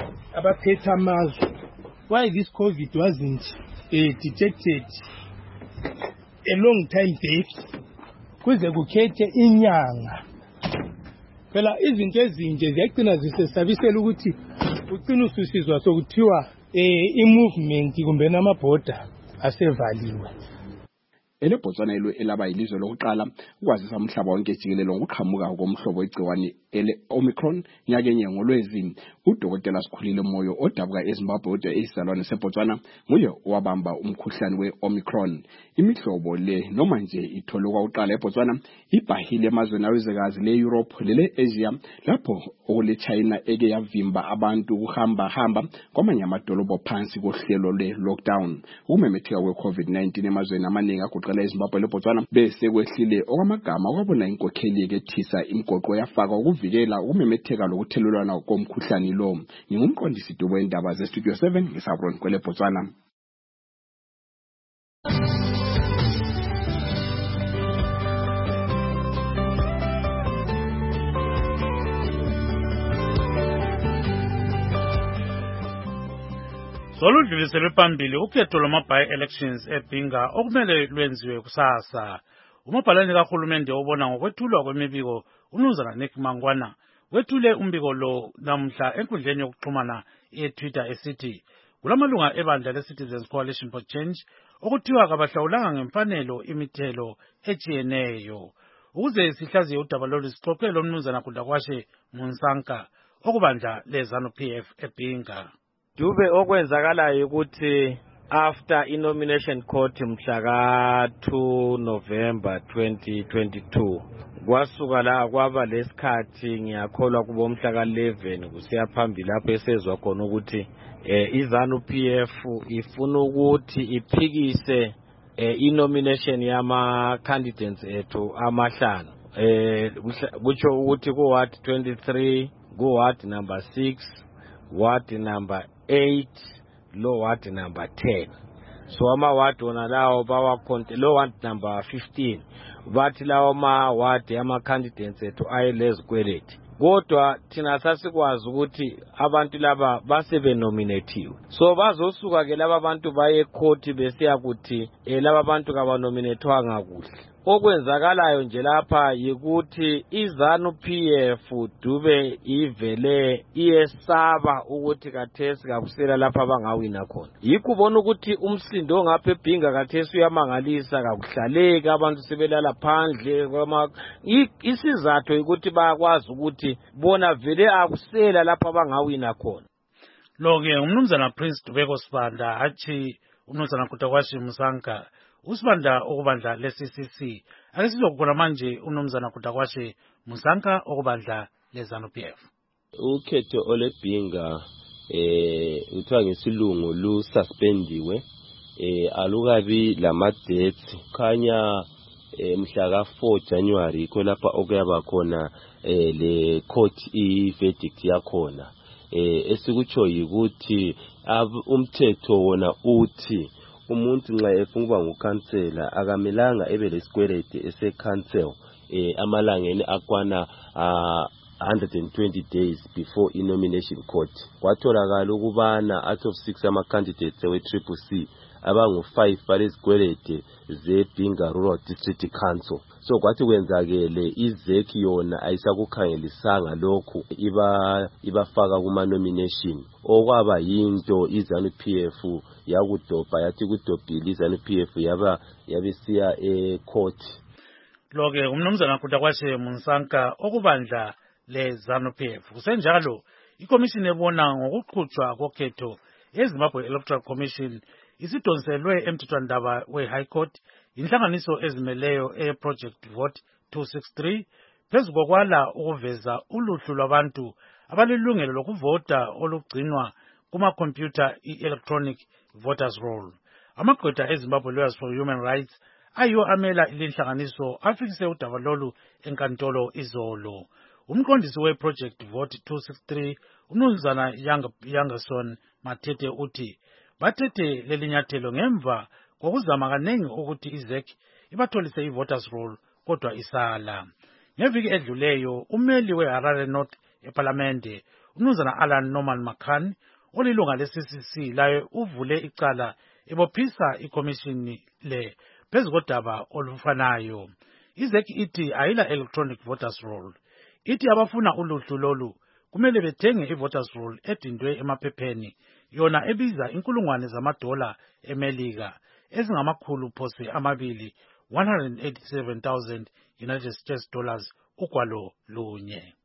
abaphethe amazwe, why this COVID wasn't detected a long time date kuze kukhethe inyanga. Phela izinto ezinje ziyagcina zisesabisela ukuthi ugcina ususizwa sokuthiwa i-movement kumbe namabhoda asevaliwe. EleBotswana elaba yilizwe lokuqala ukwazisa umhlaba wonke jikelele ngokuqhamuka komhlobo wegciwane ele-Omicron nyakenye ngoLwezini. Udokotela Sikhulile Moyo odabuka eZimbabwe odwa isizalwane seBotswana nguye owabamba umkhuhlane we-Omicron. Imihlobo le noma nje itholwe kwaqala eBotswana ibhahile emazweni awezekazi le-Europe lele-Asia lapho okule-China eke yavimba abantu ukuhamba kwamanye amadolobho phansi kohlelo le-lockdown. Ukumemetheka kwe-COVID-19 emazweni amaningi agoqela eZimbabwe leBotswana bese kwehlile okwamagama kwabona inkokheli ethisa imigoqo yafaka ukuvikela ukumemetheka lokuthelelwana komkhuhlane lo. Ngingumqondisi Dubo endaba ze-Studio 7 ngisabron kweleBotswana. Soludluliselwe phambili ukhetho lwama-by-elections eBhinga okumele lwenziwe kusasa. Umabhalane kahulumende obona ngokwethulwa kwemibiko uMnumzana Nick Mangwana wethule umbiko lo namhla enkundleni yokuxhumana eTwitter esithi kulamalunga ebandla le-Citizens Coalition for Change okuthiwa kabahlawulanga ngemfanelo imithelo etshiyeneyo. Ukuze sihlaziye udaba lolu sixoxele uMnumzana Kudakwashe Munsanka okubandla le-ZANU-PF eBhinga. Dube okwenzakalayo ukuthi after i-nomination court mhla ka-2 November 2022 kwasuka la kwaba lesikhathi ngiyakholwa kubo mhla ka-11 kusiya phambili lapho esezwa khona ukuthi iZANU-PF ifuna ukuthi iphikise i-nomination yama-candidates ethu amahlanu kutsho ukuthi ku-ward 23 ku-ward number 6 ward number 8 lo ward number 10. So ama-ward wona lawo lo ward number 15 bathi lawo ma-ward ama-candidates ethu ayelezikweleti. Kodwa thina sasikwazi ukuthi abantu laba basebenominathiwe. So bazosuka ke laba bantu baye ecourt besiya kuthi laba bantu kabanominethwanga kuhle. Okwenzakalayo nje lapha yikuthi iZANU-PF Dube ivele iyesaba ukuthi kathesi kakusela lapha abangawina khona. Yikho ubona ukuthi umsindo ongapha eBhinga kathesi uyamangalisa kakuhlaleki abantu sebelala phandle isizathu ukuthi bayakwazi ukuthi bona vele akusela lapha abangawina khona. Lo-ke uMnumzana Prince Dubeko Sibanda athi uMnumzana Kudakwashe Munsanka usibanda okubandla le-CCC ake sizokubona manje uMnumzana Kudakwashe Munsanka okubandla le-ZANU-PF. Ukhetho oleBhinga uthiwa ngesilungu lususpendiwe alukabi lama-dates khanya mhla ka-4 January kwelapha okuyaba khona le court i-verdict yakhona esikutsho yikuthi umthetho wona uthi umuntu nxa efuna ukuba ngukhansela akamelanga ebe lesikweleti ese-council amalangeni akwana 120 days before i-nomination court. Kwatholakala ukubana out of 6 ama-candidates we-CCC abangu-5 balezikweleti zeBhinga Rural District Council. So kwathi kwenzakele iZEC yona ayisakukhangelisanga lokhu ibafaka kuma-nomination. Okwaba yinto iZANU-PF yakudobha yathi kudobhile iZANU-PF yabesiya ecourt. Lo-ke uMnumzana Kudakwashe Munsanka okubandla le-ZANU-PF. Kusenjalo ikomishini ebona ngokuqhutshwa kokhetho eZimbabwe Electoral Commission isidonselwe emthethwandaba we-High Court inhlanganiso ezimeleyo e-Project Vote 263 phezu kokwala ukuveza uluhlu lwabantu abalilungelo lokuvota olugcinwa kumakhompyutha i-electronic voters roll. Amagqwetha eZimbabwe Lawyers for Human Rights ayiwo amela ilinhlanganiso afikise udaba lolu enkantolo izolo. Umqondisi we-Project Vote 263 uMnumzana Yangerson Matete uthi bathethe lelinyathelo ngemva kokuzama kanengi ukuthi iZEC ibatholise i-voters roll kodwa isala. Ngeviki edluleyo ummeli we-Harare North eParlamente uMnumzana Alan Norman Macan olilunga le-CCC laye uvule icala ebophisa ikomishini le phezu kodaba olufanayo. IZEC ithi ayila electronic voters roll. Ithi abafuna uluhlu lolu kumele bethenge i-voters roll edindwe emaphepheni yona ebiza $1,000 eMelika ezingamakhulu phose amabili 187,000 United States dollars ugwalo lunye.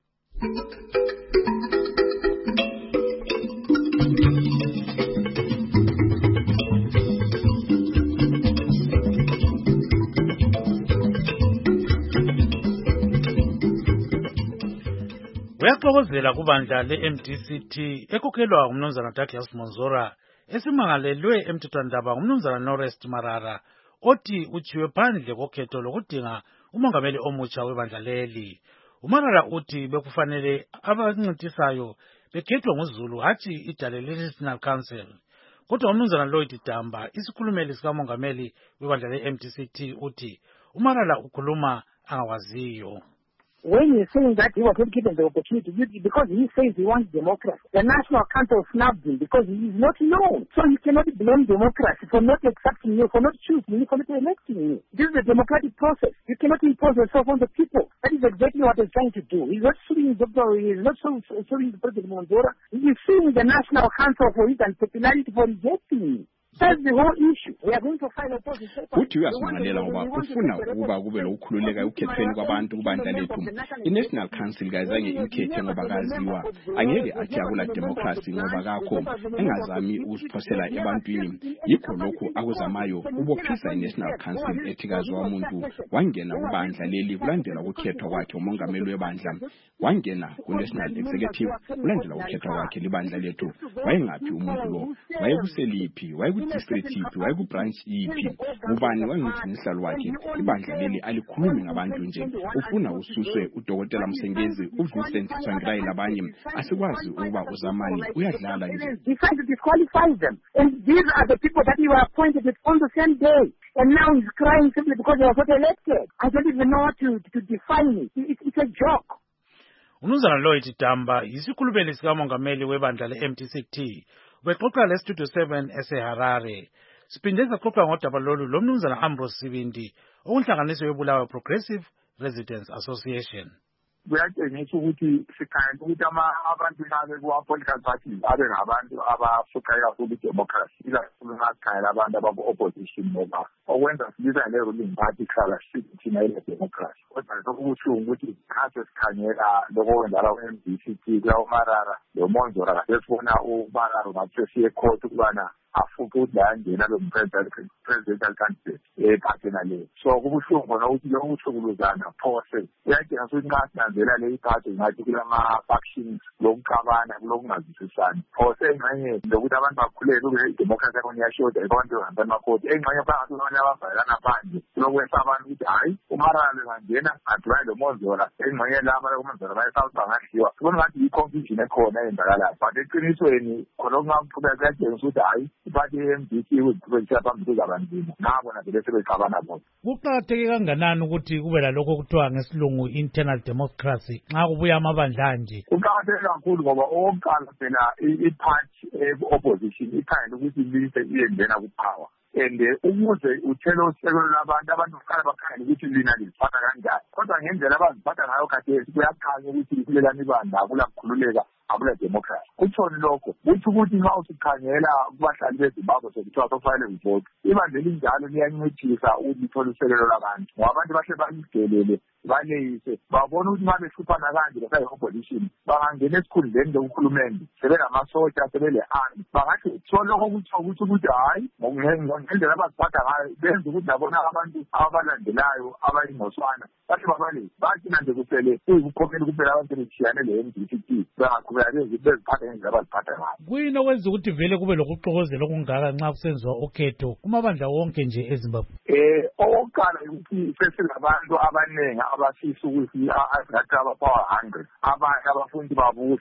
Uyaxokozela kubandla le-MDCT ekhokhelwa ngumnumzana Douglas Monzora esimangalelwe emthethwandaba ngumnumzana Norest Marara othi uchiwe phandle kokhetho lokudinga umongameli omutsha webandla leli. uMarara uthi bekufanele abancintisayo bekhethwa nguZulu hatshi idale le-National Council. Kodwa umnumzana Lloyd Damba isikhulumeli sikamongameli webandla le-MDCT uthi uMarara ukhuluma angawaziyo. When he's saying that he was not given the opportunity, because he says he wants democracy, the National Council snubbed him because he is not known. So you cannot blame democracy for not accepting you, for not choosing you, for not electing you. This is a democratic process. You cannot impose yourself on the people. That is exactly what he's trying to do. He's not suing he is not suing the President Monzora. He is suing the National Council for his unpopularity for rejecting him. That's the whole issue. We are going to find a position. Uthi uyasingalela ngoba ufuna ukuba kube lokukhululeka ukukhethweni kwabantu kubandla lethu. I-National Council kayizange imkhethe ngoba kaziwa. Angeke athi akula democracy ngoba kakho engazami ukusiphosela ebantwini. Yikho lokhu akuzamayo ubophisa i-National Council ethikaziwa umuntu wangena kubandla leli kulandela ukukhethwa kwakhe umongameli webandla. Wangena ku-National Executive kulandela ukukhethwa kwakhe libandla lethu. Wayengaphi umuntu lo? Wayekuseliphi? District yiphi wayekubranch yiphi ubani wangithinisa lwakhe ibandla leli alikhulumi ngabantu nje ufuna ususwe udokotela Msengezi uVincent Tsvangirai labanye asikwazi ukuba uzamani uyadlala nje. He tried to disqualify them, and these are the people that he were appointed with on the same day, and now he's crying simply because he was not elected. I don't even know how to define it. It's a joke. Umnumzana Lloyd Damba isikhulumeli sikamongameli webandla le-MDCT bexoxa le-Studio 7 eseHarare. Siphinde saxoxa ngodaba lolu lomnumzana Ambrose Sibindi okunhlanganiso yebulawayo Progressive Residents Association. Kuyatshengisa ukuthi sikhangela ukuthi abantu babe kuwa-political parties abe ngabantu abafuqa kakhulu idemocracy, ikakhulu ngasikhangela abantu abaku-opposition ngoba okwenza sibiza le-ruling party kuhlala thina ile-democracy. Kodwa sokubuhlungu ukuthi khathi sikhangela lokho okwenzala ku-MDCT kuya-uMarara loMonzora kasesibona uMarara ngathi ecourt ukubana afuke ukuthi layangena lo-presidential candidate ephathina leyo. So kubuhlungu khona ukuthi lokho kuhlukuluzana phose uyadinga ukuthi nxa sinanzela le iphathi ngathi kulama-factions lokuxabana kulokungazwisisani phose engxenye lokuthi abantu bakhulele kube idemocracy yakhona iyashoda abantu behamba emakhoti engxenye phakathi abanye abavalelana phandle kulokwesa abantu ukuthi hhayi uMarara bengangena adibane loMonzora engxenye laba loMonzora bayesauthi bangadliwa sibona ngathi yi-confusion ekhona eyenzakalayo but eqinisweni khona okungaqhubeka kuyatshengisa ukuthi hhayi iphathi ye-MDC ukuziqhubekisela phambili kuzabanzima nabona vele sebexabana bona. Kuqakatheke kanganani ukuthi kube lalokho okuthiwa ngesilungu internal democracy nxa kubuya amabandla nje? Kuqakatheke kakhulu ngoba okokuqala phela iphathi opposition ikhangela ukuthi ilise iyengena kupower. And ukuze uthele usekelo labantu kuqala bakhangela ukuthi lina liziphatha kanjani. Kodwa ngendlela abaziphatha ngayo khathesi kuyakhanya ukuthi kulelani ibandla akulakukhululeka akula democracy. Kutshoni lokho kuthi ukuthi nxa usikhangela kubahlali beZimbabwe sekuthiwa sofanele uvote ibandla elinjalo liyancedisa ukuthi lithole usekelo labantu ngoba abantu bahle balidelele baleyise babona ukuthi nxa behluphana kanje besayi-opposition bangangena esikhundleni lokuhulumende sebenamasotsha sebele-army bangathi so lokho kutsho ukuthi hhayi ngendlela abaziphatha ngayo benza ukuthi nabona abantu abalandelayo abayingoswana bahle babaleyise bacina nje kusele kuyikukhomela kuphela abantu sebethiyane le-MDCT bengaqhubeka beziphatha ngendlela abaziphatha ngayo. Kuyini okwenza ukuthi vele kube lokuxokozela okungaka nxa kusenziwa ukhetho kumabandla wonke nje eZimbabwe? Okokuqala ukuthi sesilabantu abaningi abafisa ukuthi asingathi aba-power hungry abanye abafundi babuse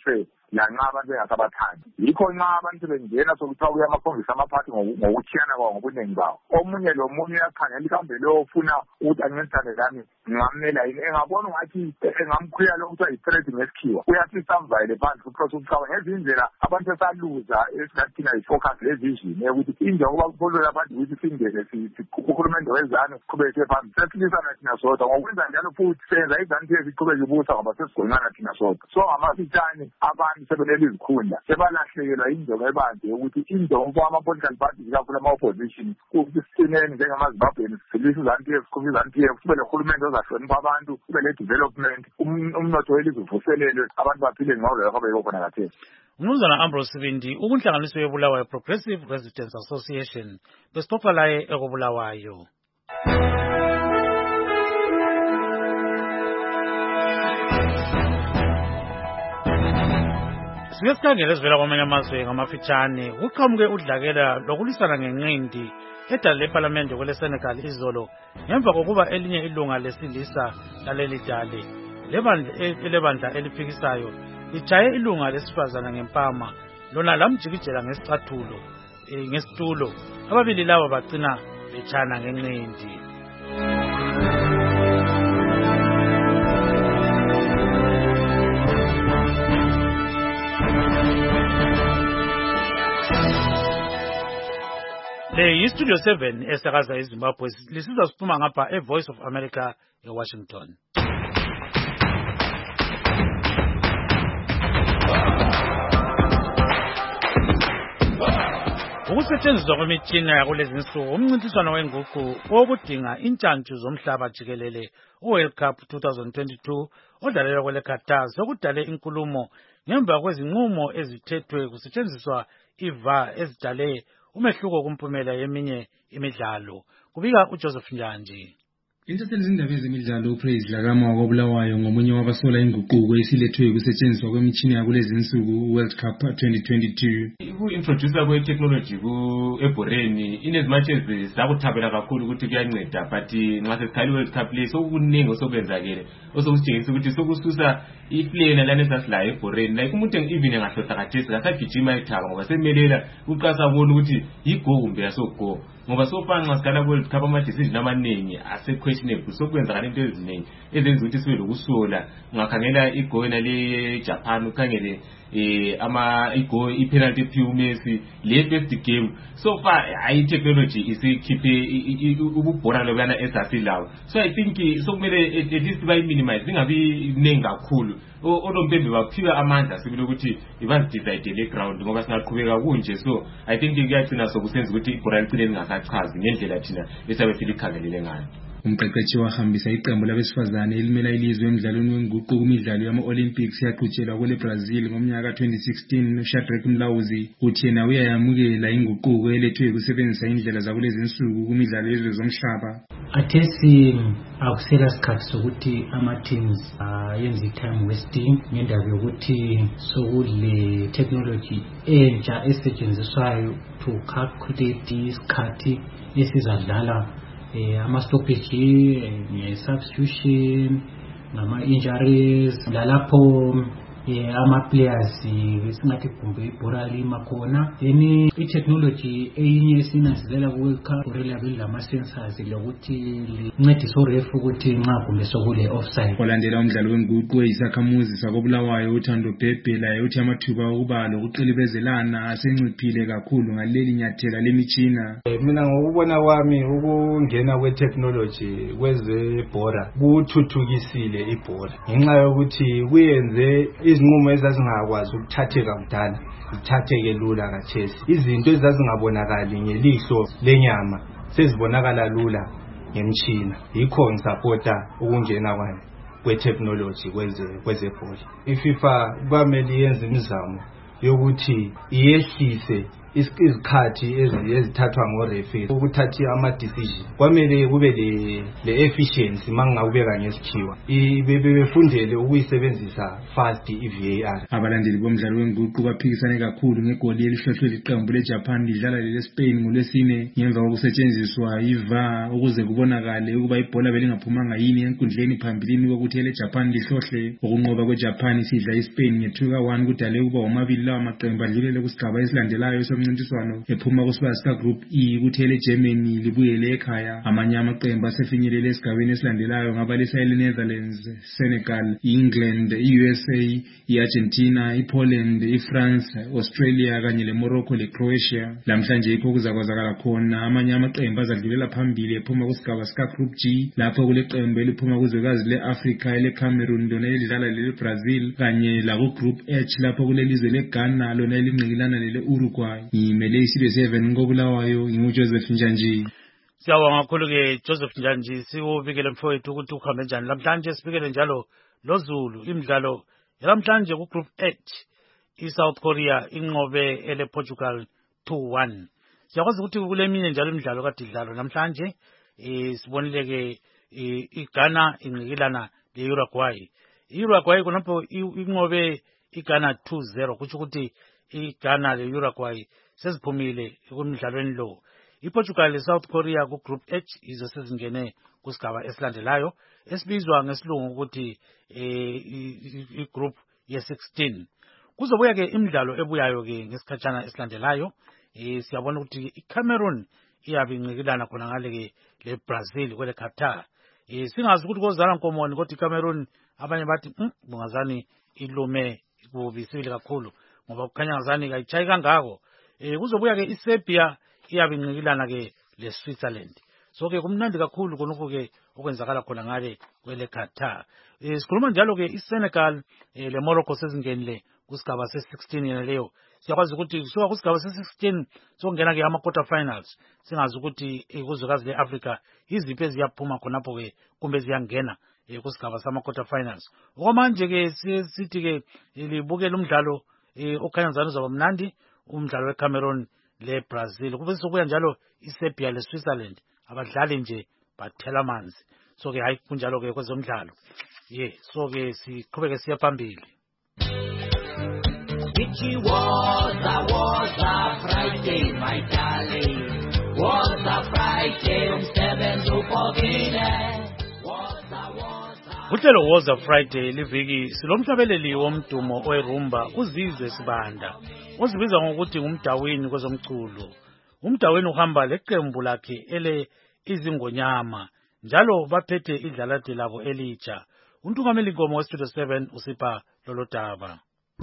lanxa abantu bengasabathandi. Yikho nxa abantu bengena sokuthiwa kuya amakhombisa amaphathi ngokuthiyana kwawo ngobuningi bawo. Omunye lomunye uyakhangela mhlawumbe lo ufuna ukuthi ancedisane lami ngingamela yini, engabona ungathi engamkhwiya lo kuthiwa yi-threat ngesikhiwa, uyathi samvayele phansi kuprocess ukucabanga ngezinye indlela abantu esaluza esingathina yi-focus le-vision yokuthi injengoba kufollow abantu ukuthi singene uhulumende wezanu siqhubeke phambili, sesilisana thina sodwa. Ngokwenza njalo futhi senza izanu zethu ziqhubeke zibusa ngoba sesigonqana thina sodwa. So ngamafitshane abantu sebelele izikhundla sebalahlekelwa injongo ebanzi yokuthi injongo ama-political parties kakhulu ama-opposition ukuthi sicineni njengamazimbabweni sisilisa izanu-PF, siqhube izanu-PF, kube lohulumende ozahlonipha abantu, kube le-development, umnotho welizwe uvuselelwe, abantu baphile ngawuleyo kwabekho khona kathesi. Umnumzana Ambrose Sibindi, ukunhlanganiso yebulawayo Progressive Residents Association, besixoxa laye ekobulawayo. Sike sikhangele ezivela kwamanye amazwe ngamafitshane. Kuqhamuke udlakela lokulisana ngenqindi edale leParliament kwele Senegal izolo ngemva kokuba elinye ilunga lesilisa laleli dale lebandla eliphikisayo lijaye ilunga lesifazana ngempama, lona lamjikijela ngesitulo. Ababili laba bagcina betshana ngenqindi. Le yi-Studio 7 esakaza eZimbabwe, lisiza siphuma ngapha eVoice of America eWashington. Ukusetshenziswa kwemitshina yakulezi insuku, umncintiswano wenguqu wokudinga intshantshu zomhlaba jikelele World Cup 2022 odlalelwa kwele Qatar sokudale inkulumo ngemva kwezinqumo ezithethwe kusetshenziswa iVAR ezidale umehluko kumpumela yeminye imidlalo. Kubika uJoseph Njanji. Intatheli zindaba ezemidlalo uPraise Dlakama wakobulawayo ngomunye wabasola inguquko esilethwe kusetshenziswa kwemitshini yakulezi insuku World Cup 2022. Ku-introducer kwe-technology ebhoreni inezimanje zakuthabela kakhulu ukuthi kuyanceda, but nxa sesikhali World Cup le sokuningi osokwenzakele osokusitshengisa ukuthi sokususa iflena lana esasilayo ebhoreni, like umuntu even engahlohla khathesi kasagijima ethaba ngoba semelela uqasa bona ukuthi yigo kumbe yasogo, ngoba sofana nxa sikhala World Cup ama-decision amaningi ase-questionable, sokwenzakala into eziningi ezenza ukuthi sibe lokusola. Ungakhangela igo yena le-Japan, ukhangele i-penalty aphiwe uMessi le first game, so far i-technology isikhiphe ububhora lobana esasilawo. So I think sokumele at least bayi-minimize, ingabi ningi kakhulu. Onompembe baphiwe amandla sibile ukuthi ibazidecide le ground ngoba singaqhubeka kunje. So I think kuyagcina sokusenza ukuthi ibhora licine lingasachazi ngendlela thina esabe silikhangelele ngayo. Umqeqeshi wahambisa iqembu labesifazane elimela ilizwe emidlalweni wenguqu kumidlalo yama-Olympics yaqhutshelwa kwele Brazil ngomnyaka 2016 uShadrack Mlawuzi uthi yena uyayamukela inguquko elethwe kusebenzisa indlela zakulezi insuku kumidlalo yezwe zomhlaba. Athesi akusela sikhathi sokuthi ama-teams yenza i-time wasting ngendaba yokuthi sokule technology entsha esetshenziswayo to calculate isikhathi esizadlala ama-stoppage, substitution, ngama-injuries, lalapho ama-players besingathi kumbe ibhora lima khona. Then i-technology eyinye esinanzelela ku-World Cup reliable lama-sensors lokuthi lincedisa urefu ukuthi nxa kumbe sokule offside. Olandela umdlalo wenguqu eyisakhamuzi sakobulawayo uThando Bhebhe laye uthi amathuba okuba lokuqilibezelana asenciphile kakhulu ngaleli nyathela lemitshina. Mina ngokubona kwami ukungena kwe-technology kwezebhora kuthuthukisile ibhora ngenxa yokuthi kuyenze izinqumo ezazingakwazi ukuthatheka kudala zithatheke lula kathesi. Izinto ezazingabonakali ngelihlo lenyama sezibonakala lula ngemtshina. Yikho ngisapota ukungena kwayo kwe-technology kwezebhola. iFIFA kwamele yenze imizamo yokuthi iyehlise izikhathi ezithathwa ngo-referee ukuthatha ama-decision kwamele kube le-efficiency mangingawubeka ngesikhiwa befundele ukuyisebenzisa fast i-VAR. Abalandeli bomdlalo wenguqu baphikisane kakhulu ngegoli elihlohlwe liqembu leJapan lidlala lele-Spain ngolwesine ngemva kokusetshenziswa i-VAR ukuze kubonakale ukuba ibhola belingaphumanga yini enkundleni phambilini kokuthi eleJapan lihlohle. Ukunqoba kweJapan isidla iSpain nge-2-1 kudale ukuba womabili lawa maqembu adlulele kusigaba esilandelayo somncintiswano ephuma kusiba sika-Group E kuthi eleGermany libuyele ekhaya. Amanye amaqembu asefinyelele esigabeni esilandelayo ngabalisa ele-Netherlands, Senegal, England, i-USA, i-Argentina, i-Poland, i-France, Australia kanye le-Morocco le-Croatia. Lamhlanje yikho kuzakwazakala khona amanye amaqembu azadlulela phambili ephuma kusigaba sika-Group G lapho kuleqembu eliphuma kuzwekazi le-Africa ele-Cameroon lona elidlala lele-Brazil kanye laku-Group H lapho kulelizwe le-Ghana lona elingqikilana lele-Uruguay. Ngimele iStudio 7 ngobulawayo nginguJoseph Njanji. Siyabonga kakhulu-ke Joseph Njanji, sikubikele mfowethu ukuthi ukuhambe njani lamhlanje. Sibikele njalo loZulu imidlalo yalamhlanje ku-Group H i-South Korea inqobe ele-Portugal 2-1. Siyakwazi ukuthi kuleminye njalo imidlalo kade idlalwa namhlanje. Sibonile-ke iGhana ingqikilana le-Uruguay. I-Uruguay khonapho inqobe iGhana 2-0 kutsho ukuthi iGhana le-Uruguay seziphumile kumdlalweni lo. IPortugal le-South Korea ku-Group H izo sezingene kusigaba esilandelayo esibizwa ngesilungu ukuthi i-Group ye-16. Kuzobuya-ke imidlalo ebuyayo-ke ngesikhatshana esilandelayo. Siyabona ukuthi iCameroon iyabe ingqikilana khona ngale-ke le-Brazil kwele Qatar. Singazi ukuthi kozala nkomoni kodwa iCameroon abanye bathi bungazani ilume kubi sibili kakhulu ngoba kukhanya ngazani kayichayi kangako. Kuzobuya-ke iSerbia iyabe ingqikilana-ke le-Switzerland. So-ke kumnandi kakhulu khonokho-ke okwenzakala khona ngale kwele Qatar. Sikhuluma njalo-ke iSenegal le-Morocco sezingenile kusigaba se-16 yena leyo. Siyakwazi ukuthi kusuka kusigaba se-16 sokungena-ke ama-quarter finals. Singazi ukuthi kuzwekazi le-Africa iziphi eziyaphuma khonapho-ke kumbe ziyangena kusigaba sama-quarter finals. Okwamanje-ke sithi-ke libukele umdlalo okhanya ngazani uzaba mnandi, umdlalo weCameroon le-Brazil. Kube sokuya njalo iSerbia le-Switzerland abadlali nje bathela amanzi. So-ke hayi kunjalo-ke kwezomdlalo. So-ke siqhubeke siya phambili. It was a Friday, my darling. Was a Friday, 7 to 14. Uhlelo was a Friday liviki silomhlabeleli womdumo owerumba uZizwe Sibanda ozibiza ngokuthi ngumdawini kwezomculo. Umdawini uhamba leqembu lakhe ele izingonyama njalo baphethe idlalade labo elitsha. Untungameli Nkomo weStudio 7 usipha lolo daba.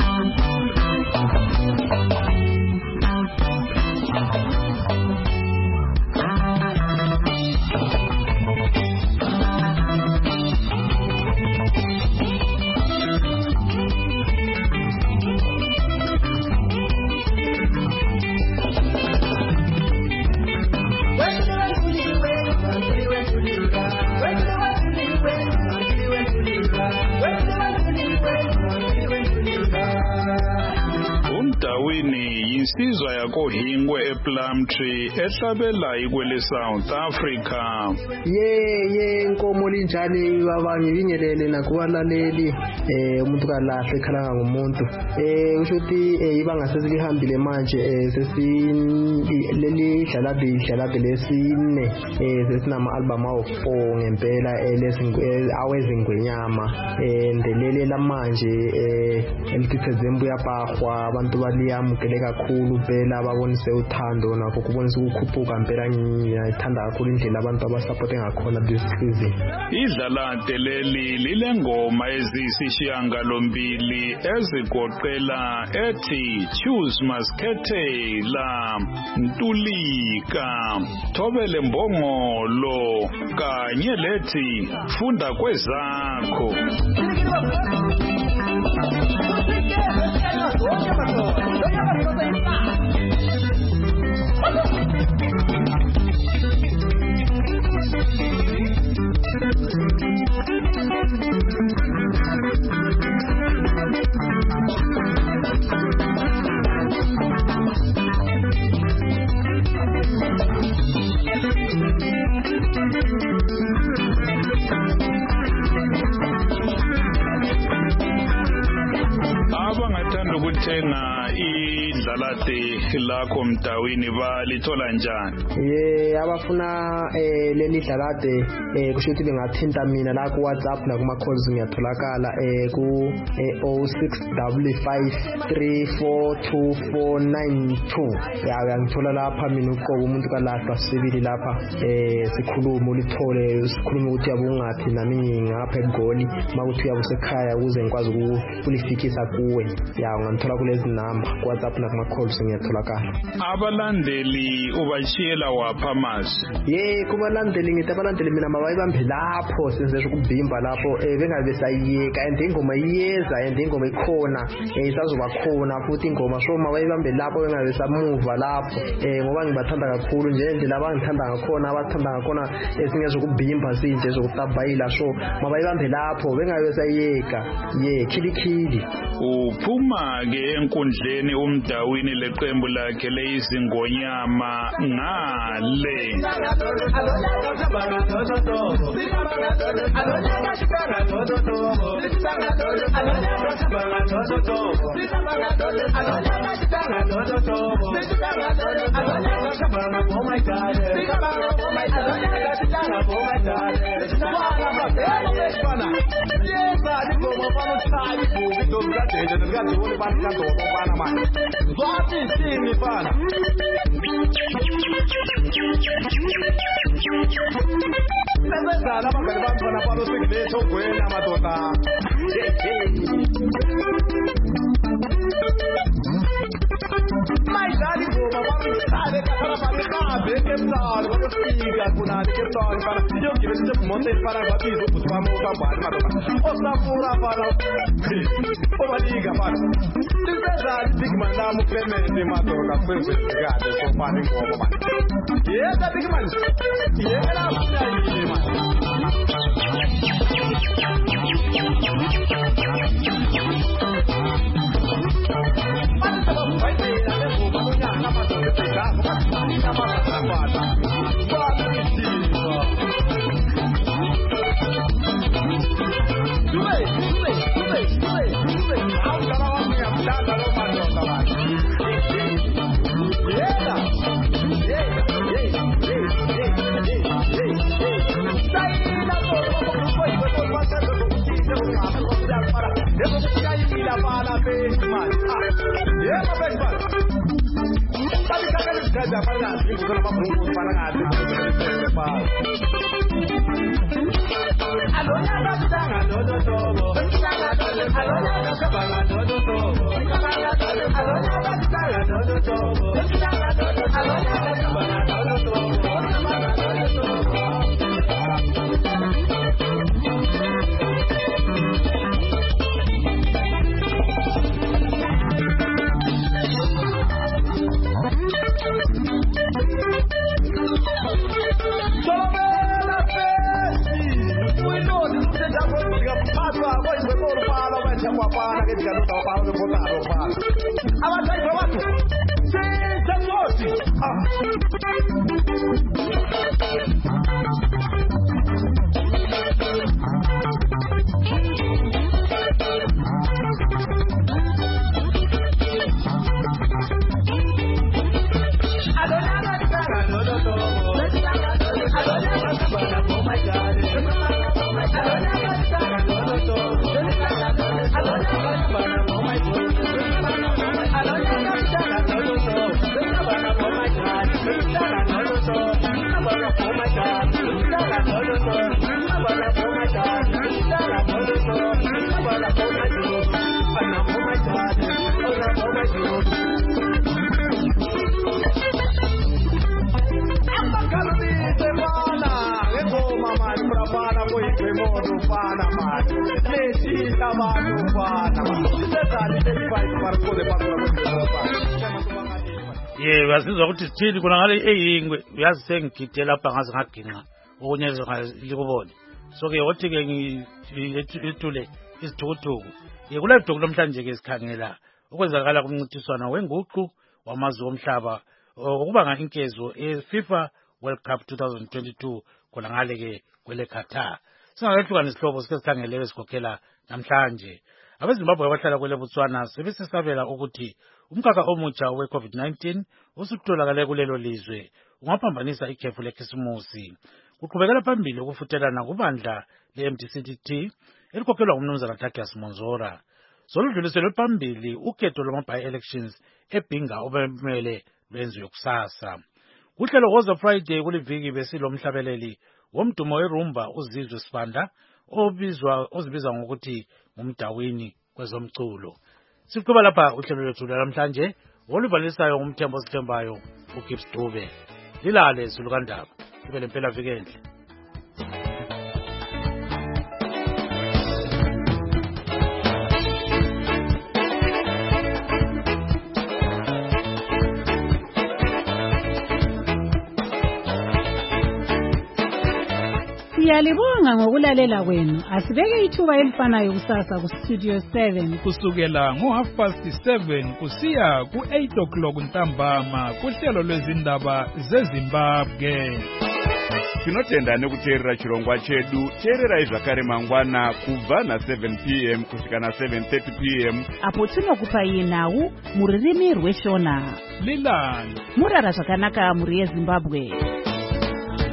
Insizwa yakoHingwe ePlumtree ehlabela ikwele South Africa. Nkomo linjani babangibingelele nakubalaleli umuntu kalahle ekhala ngumuntu usho ukuthi ibanga sesilihambile manje leli dlalabe lesine sesinama album awu4 ngempela awezingwenyama ndelele lamanje elithezembu yapahwa abantu baliyamukele kakhulu phela babonise uthando nakho kubonisa ukukhuphuka phela ngiyithanda kakhulu indlela abantu abasupport ngakhona this season. Idlalade leli lilengoma ezisishiyangalombili ezigoqela ethi Choose Maskhethela, Ntulika, Thobele Mbongolo kanye lethi Funda Kwezakho. ukuthenga idlalade lakho Mdawini balithola njani? Abafuna leli dlalade kusho ukuthi bengathinta mina la ku WhatsApp na kuma calls ngiyatholakala ku 0655342492 ngithola lapha mina uqobo umuntu kalahla sibili lapha sikhuluma ulithole sikhuluma ukuthi yabungathi nami ngapha eGoli makuthi uyabusekhaya ukuze ngikwazi ukulifikisa kuwe ngithola kulezi number ku WhatsApp na kuma calls ngiyatholakala. Abalandeli ubashiyela wapha amazi? Kubalandeli ngithi abalandeli mina mabayibambe lapho senze ukubhimba lapho bengabe besayiyeka and ingoma iyeza and ingoma ikhona isazoba khona futhi ingoma so mabayibambe lapho bengabe besamuva lapho ngoba ngibathanda kakhulu nje indlela abangithanda ngakhona abathanda ngakhona esinye zokubhimba sinje zokutabayila so mabayibambe lapho bengabe besayiyeka khilikhili. Uphuma ke enkundleni uMdawini leqembu lakhe lezingonyama ngale. Wasizwa ukuthi sithini kuna ngale eyingwe uyazi sengigide lapha ngaze ngaginqa okunye likubone so ke wothi ke ngithule isithukuthuku kule video namhlanje ke sikhangela ukwenzakala kumncintiswano wenguqu wamazwe omhlaba okubanga inkezo eFIFA World Cup 2022 khona ngale ke kwele Qatar singakehluka nesihlobo sike sikhangele esikhokhela namhlanje abezimbabwe abahlala kwele Botswana sebesesabela ukuthi umkhakha omutsha we-COVID-19 usutholakale kulelo lizwe ungaphambanisa ikhefu lekhisimusi. Kuqhubekela phambili ukufuthelana kubandla le-MDC-TT elikhokhelwa ngumnumzana Douglas Monzora. Soludluliselwe phambili ukhetho lwama-by-elections eBhinga obemele lwenziwe kusasa. Kuhlelo Woza Friday kuliviki besilomhlabeleli womdumo werumba uZizwe Sibanda ozibiza ngokuthi ngumdawini kwezomculo. Siqhuba lapha uhlelo lwethu namhlanje olubhalisayo ngumthembo osithembayo uGibbs Dube. Lilale Zulukandaba ibe lempela viki enhle. Siyalibonga ngokulalela kwenu. Asibeke ithuba elifanayo kusasa ku Studio 7 kusukela ngo7:30 kusiya ku8 o'clock ntambama kuhlelo lwezindaba zeZimbabwe. Tinotenda nekuteerera chirongwa chedu. Teererai zvakare mangwana kubva na7 p.m. kusvika na7:30 p.m. apo tinokupai nhau muririmi rweshona. Lilani murara zvakanaka muri yeZimbabwe.